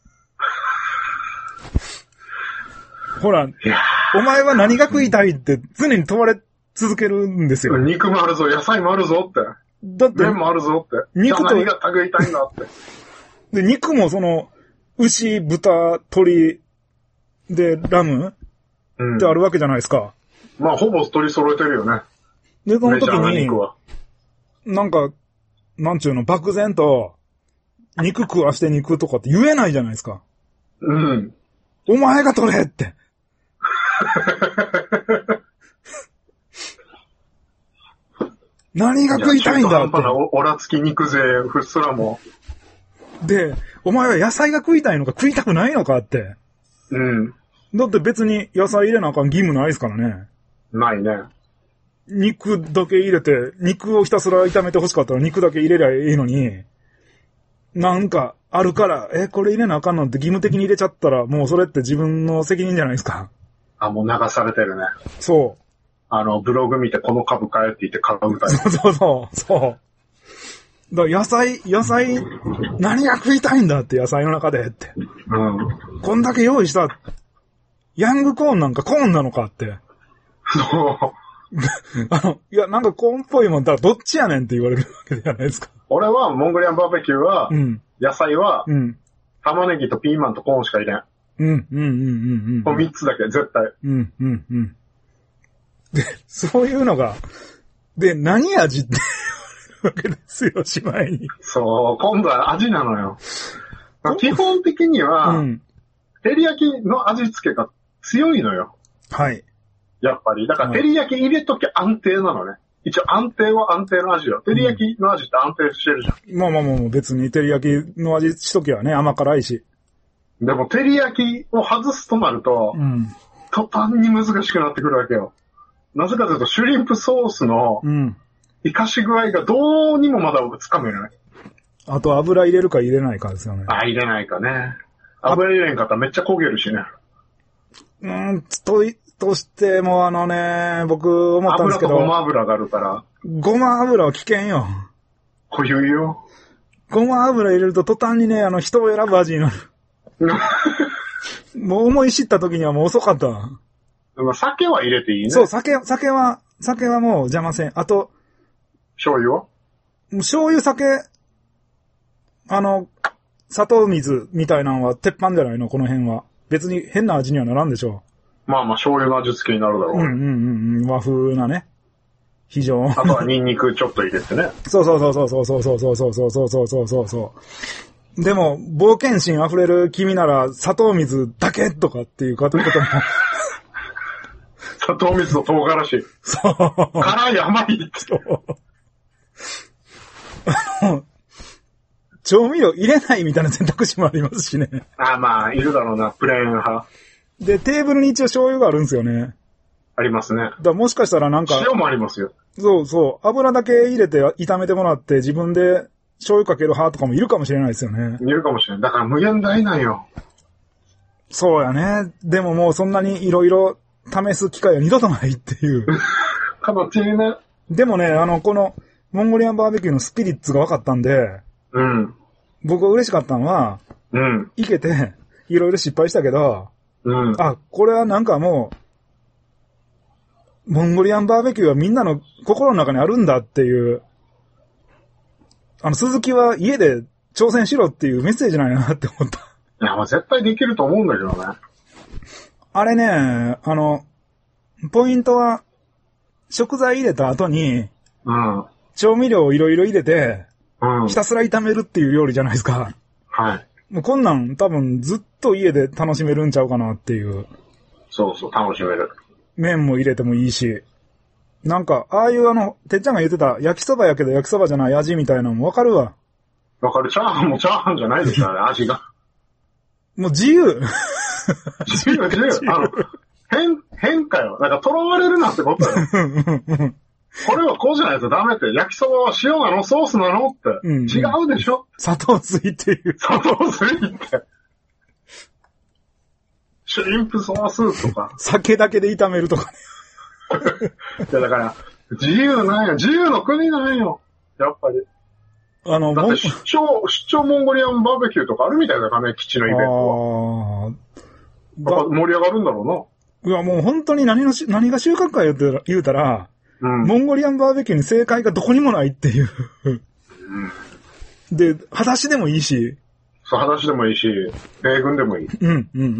ほら、お前は何が食いたいって常に問われ続けるんですよ。 肉もあるぞ、野菜もあるぞって。 だって、 麺もあるぞって。 肉と、 何が食いたいんだって。 で、肉もその、牛、豚、鶏、で、ラムうん。 ってあるわけじゃないですか。 まあ、ほぼ取り揃えてるよね。 で、その時にメジャーな肉、は。 なんか、なんちゅうの、漠然と、肉食わして肉とかって言えないじゃないですか。 うん。 お前が取れって。何が食いたいんだって。 中途半端なオラつき肉勢ふっすらも。 で、お前は野菜が食いたいのか食いたくないのかって。 うん。 だって別に野菜入れなあかん義務ないですからね。 ないね。 肉だけ入れて、肉をひたすら炒めて欲しかったら肉だけ入れりゃいいのに、なんかあるから、え、これ入れなあかんのって義務的に入れちゃったら、もうそれって自分の責任じゃないですか。 あ、もう流されてるね。 そう。 あの、ブログ見てこの株買えって言って買うみたいな。 そうそうそう。そう。だから野菜、野菜、何が食いたいんだって野菜の中でって。 うん。 こんだけ用意した。ヤングコーンなんかコーンなのかって。 そう。 あの、いや、なんかコーンっぽいもんだらどっちやねんって言われるわけじゃないですか。 俺はモンゴリアンバーベキューは、 うん。 野菜は、 うん。 玉ねぎとピーマンとコーンしか入れん。 うん、うん、うん、うん、うん。 この三つだけ、絶対。 うん、うん、うん。で、そういうのが、で、何味って言われるわけですよ、しまいに。 そう、今度は味なのよ。基本的には、 うん。 照り焼きの味付けが強いのよ。 はい。 やっぱり。だから照り焼き入れときゃ安定なのね。一応安定は安定の味よ。照り焼きの味って安定してるじゃん。 まあまあまあ別に照り焼きの味しときはね、甘辛いし。 でも、照り焼きを外すとなると、 うん。 途端に難しくなってくるわけよ。なぜかというと、シュリンプソースの、 うん。 生かし具合がどうにもまだつかめない。 あと油入れるか入れないかですよね。 あ、入れないかね。油入れんかったらめっちゃ焦げるしね。 うーん、と、としてもあのね、僕思ったんですけど。 油とごま油があるから。 ごま油は危険よ。 濃ゆいよ。 ごま油入れると途端にね、あの人を選ぶ味になる。もう思い知った時にはもう遅かった。 でも酒は入れていいね。 そう、酒、酒は、酒はもう邪魔せん。あと、 醤油は醤油、酒、あの、砂糖水みたいなのは鉄板じゃないの、この辺は。別に変な味にはならんでしょう。まあまあ醤油の味付けになるだろう。 うんうんうんうん、和風なね。非常。 あとはニンニクちょっと入れてね。 そうそうそうそうそうそうそうそうそうそうそうそうそうそう。でも、冒険心溢れる君なら砂糖水だけとかっていうことも。 砂糖水と唐辛子。 そう。 辛い甘いって。 そう調味料入れないみたいな選択肢もありますしね。 ああまあ、いるだろうな、プレーン派。 で、テーブルに一応醤油があるんですよね。 ありますね。 だからもしかしたらなんか。 塩もありますよ。 そうそう。油だけ入れて炒めてもらって自分で醤油かける派とかもいるかもしれないですよね。 いるかもしれない。だから無限大なんよ。 そうやね。でももうそんなにいろいろ試す機会は二度とないっていう。 形にね。 でもね、あの、このモンゴリアンバーベキューのスピリッツが分かったんで、 うん。 僕が嬉しかったのは、 うん。 いけて、いろいろ失敗したけど、 うん。 あ、これはなんかもう、モンゴリアンバーベキューはみんなの心の中にあるんだっていう、あの、鈴木は家で挑戦しろっていうメッセージなんやなって思った。 いや、まあ絶対できると思うんだけどね。 あれね、あの、ポイントは、食材入れた後に、 うん。 調味料をいろいろ入れて、 うん。 ひたすら炒めるっていう料理じゃないですか。 はい。 もうこんなん多分ずっと家で楽しめるんちゃうかなっていう。 そうそう、楽しめる。 麺も入れてもいいし。なんか、ああいうあの、てっちゃんが言ってた焼きそばやけど焼きそばじゃない味みたいなのもわかるわ。 わかる。チャーハンもチャーハンじゃないでしょ、味が。 もう自由。 自由、自由。あの、変、変かよ。なんか、囚われるなってことよ。これはこうじゃないとダメって。焼きそばは塩なのソースなのって。うんうん、違うでしょ砂糖水っていう。 砂糖水って。シュリンプソースとか。 酒だけで炒めるとかね。 いやだから、自由なんよ。自由の国なんよ。やっぱり。 あの、 だって出張、出張モンゴリアンバーベキューとかあるみたいだからね、基地のイベントは。ああ。盛り上がるんだろうな。いや、もう本当に何のし、何が収穫か言うたら、言うたら、うん、モンゴリアンバーベキューに正解がどこにもないっていう。うん、で、裸足でもいいし。 そう、裸足でもいいし、米軍でもいい。 うん、うん、うん、うん、うん、うん、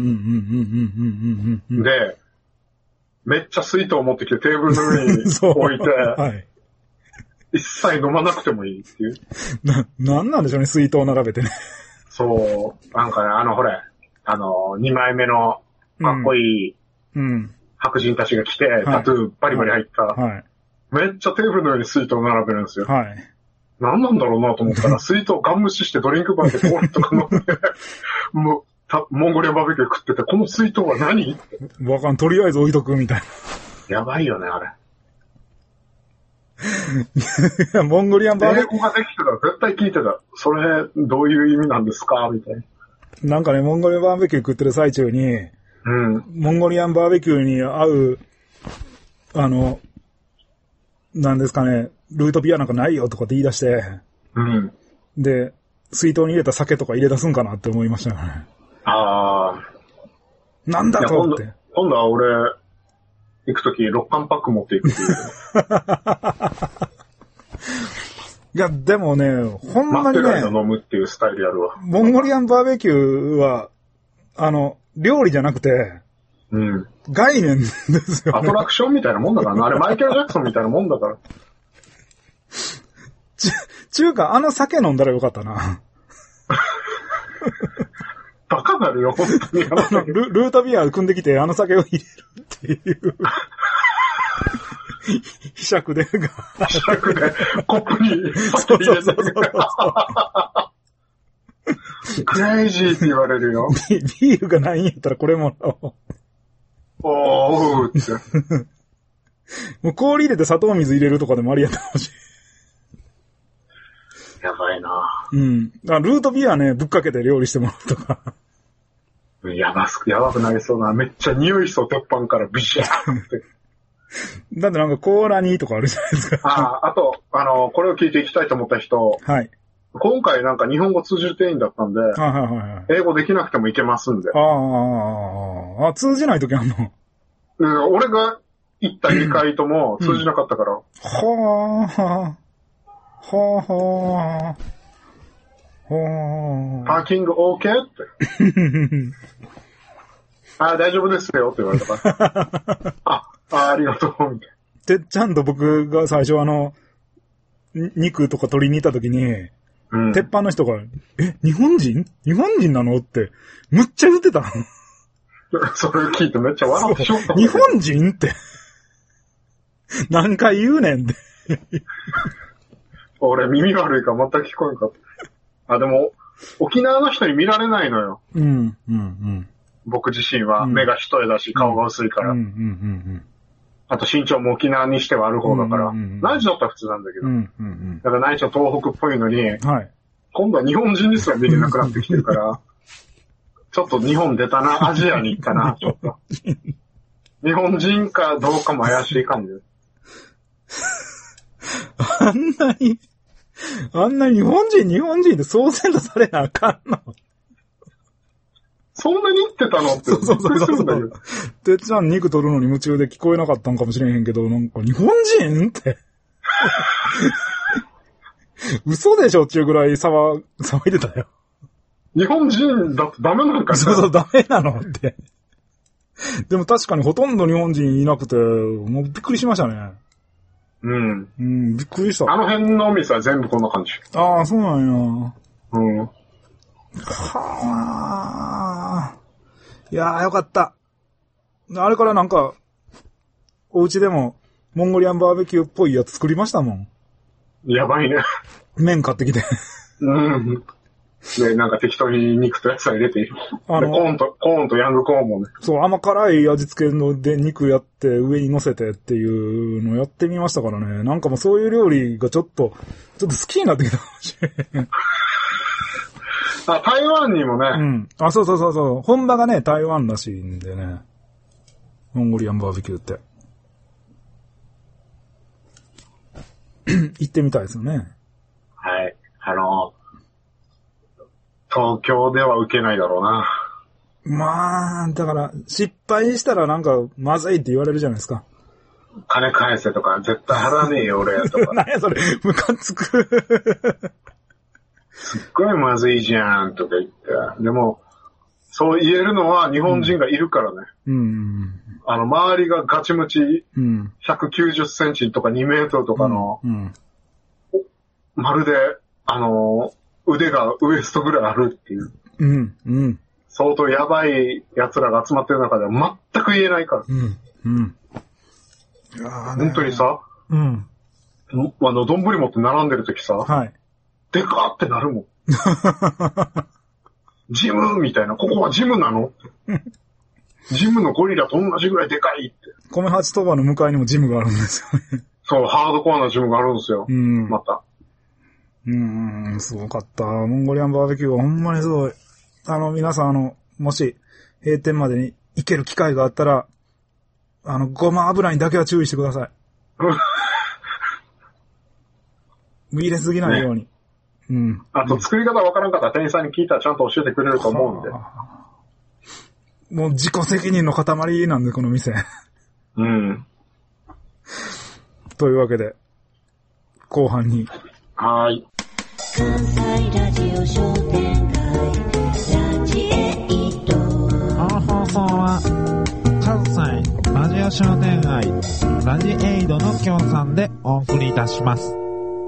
うん。 で、めっちゃ水筒を持ってきてテーブルの上に置いて、はい、一切飲まなくてもいいっていう。 な、なんなんでしょうね、水筒を並べてね。 そう、なんかね、あの、ほれ、あの、二枚目のかっこいい、うん。うん白人たちが来て、はい、タトゥーバリバリ入った、はい。めっちゃテーブルの上に水筒を並べるんですよ。はい。何なんだろうなと思ったら、水筒ガン無視してドリンクバーでコーヒーとか飲んで、もうた、モンゴリアンバーベキュー食ってて、この水筒は何って。 わかん、とりあえず置いとくみたいな。やばいよね、あれ。 いや、モンゴリアンバーベキュー。 英語ができてたら絶対聞いてた。それ、どういう意味なんですかみたいな。 なんかね、モンゴリアンバーベキュー食ってる最中に、うん、モンゴリアンバーベキューに合う、あの、なんですかね、ルートビアなんかないよとかって言い出して、うん、で、水筒に入れた酒とか入れ出すんかなって思いましたね。ああ。なんだと思って。 今度は俺、行くときろっかんパック持っていくっていう。 いや、でもね、ほんまにね。 待ってる間飲むっていうスタイルやるわ。 モンゴリアンバーベキューは、あの、料理じゃなくて、うん。概念ですよね。 アトラクションみたいなもんだからな。あれマイケル・ジャクソンみたいなもんだから。 ち、ちゅうか、あの酒飲んだらよかったな。 バカなるよ、本当に。あのル、ルートビア組んできて、あの酒を入れるっていう。ひしゃくで。ひしゃくで、コップに酒入れて。 クレイジーって言われるよ。 ビ, ビールがないんやったらこれもらおう。 おーって。 もう氷入れて砂糖水入れるとかでもありやったかもしれん。やばいな。 うん。あ、ルートビアね、ぶっかけて料理してもらうとか。 やばす、やばくなりそうな。めっちゃ匂いそう、鉄板からビシャーって。 だってなんかコーラにとかあるじゃないですか。 ああ、あと、あの、これを聞いていきたいと思った人。 はい。 今回なんか日本語通じる店員だったんで、はいはいはいはい、英語できなくてもいけますんで。 ああ、ああ、通じないときあんの、 うん、俺が行ったにかいとも通じなかったから。うん、 はあ、はあ、はあ、はあ。 パーキング OK? って。ああ、大丈夫ですよって言われたから。あ、あ、ありがとう、みたいな。 てっちゃんと僕が最初あの、肉とか取りに行ったときに、うん、鉄板の人が、え、日本人日本人なのって、むっちゃ言ってたの。 それ聞いてめっちゃ笑ってしまった。 日本人って。何回言うねんって。 俺耳悪いから全く聞こえんかった。あ、でも、沖縄の人に見られないのよ。 うん、うん、うん。 僕自身は目が一重だし、顔が薄いから。うん、うん、うん。あと身長も沖縄にしてはある方だから、内地だったら普通なんだけど、うんうんうん、だから内地は東北っぽいのに、はい、今度は日本人にすら見れなくなってきてるから、ちょっと日本出たな、アジアに行ったな、ちょっと。日本人かどうかも怪しい感じ。 あんなに、あんなに日本人、日本人で総選とされなあかんの。 そんなに言ってたのって。 そうそうそうそう。てっちゃん肉取るのに夢中で聞こえなかったんかもしれへんけど、なんか日本人って。嘘でしょっていうぐらい騒、騒いでたよ。 日本人だってダメなんかね。 そうそう、ダメなのって。でも確かにほとんど日本人いなくて、もうびっくりしましたね。 うん。 うん、びっくりした。 あの辺のお店は全部こんな感じ。 ああ、そうなんや。 うん。 はあ。いやーよかった。あれからなんか、お家でも、モンゴリアンバーベキューっぽいやつ作りましたもん。 やばいね。 麺買ってきて。 うん。で、なんか適当に肉と野菜入れている。あの、コーンと、コーンとヤングコーンもね。 そう、甘辛い味付けので肉やって上に乗せてっていうのをやってみましたからね。なんかもうそういう料理がちょっと、ちょっと好きになってきたかもしれん。 あ、台湾にもね。 うん。あ、そうそうそうそう。本場がね、台湾らしいんでね。モンゴリアンバーベキューって。行ってみたいですよね。 はい。あの、東京では受けないだろうな。 まあ、だから、失敗したらなんか、まずいって言われるじゃないですか。 金返せとか、絶対払わねえよ、俺、とか。 何やそれ、ムカつく。 すっごいまずいじゃん、とか言って。でも、そう言えるのは日本人がいるからね。 うん。 あの、周りがガチムチ、 うん、 ひゃくきゅうじゅっセンチとかにメートルとかの、 うんうん、 まるで、あの、腕がウエストぐらいあるっていう。 うん、うん。 相当やばい奴らが集まってる中では全く言えないから。 うん、うん。いや本当にさ、 うん。 あの、丼持って並んでる時さ、 はい。 でかってなるもん。ジムみたいな、ここはジムなのジムのゴリラと同じぐらいでかいって。 米八鳥羽の向かいにもジムがあるんですよね。 そう、ハードコアなジムがあるんですよ。 うん。 また。 うーん、すごかった。モンゴリアンバーベキューはほんまにすごい。あの、皆さん、あの、もし、閉店までに行ける機会があったら、あの、ごま油にだけは注意してください。入れすぎないように。ね、うん。 あと、作り方わからんかったら店員さんに聞いたらちゃんと教えてくれると思うんで。 もう自己責任の塊なんで、この店。 うん。 というわけで、後半に。 はーい。 関西ラジオ商店街ラジエイト。 この放送は関西ラジオ商店街ラジエイドの協賛でお送りいたします。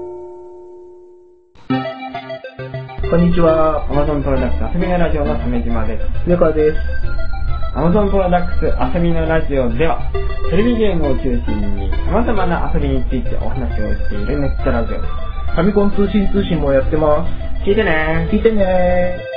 こんにちは。Amazon プロダクツ遊びのラジオの鮫島です。 猫です。 Amazon プロダクツ遊びのラジオでは、テレビゲームを中心に様々な遊びについてお話をしているネットラジオです。 ファミコン通信通信もやってます。 聞いてね聞いてね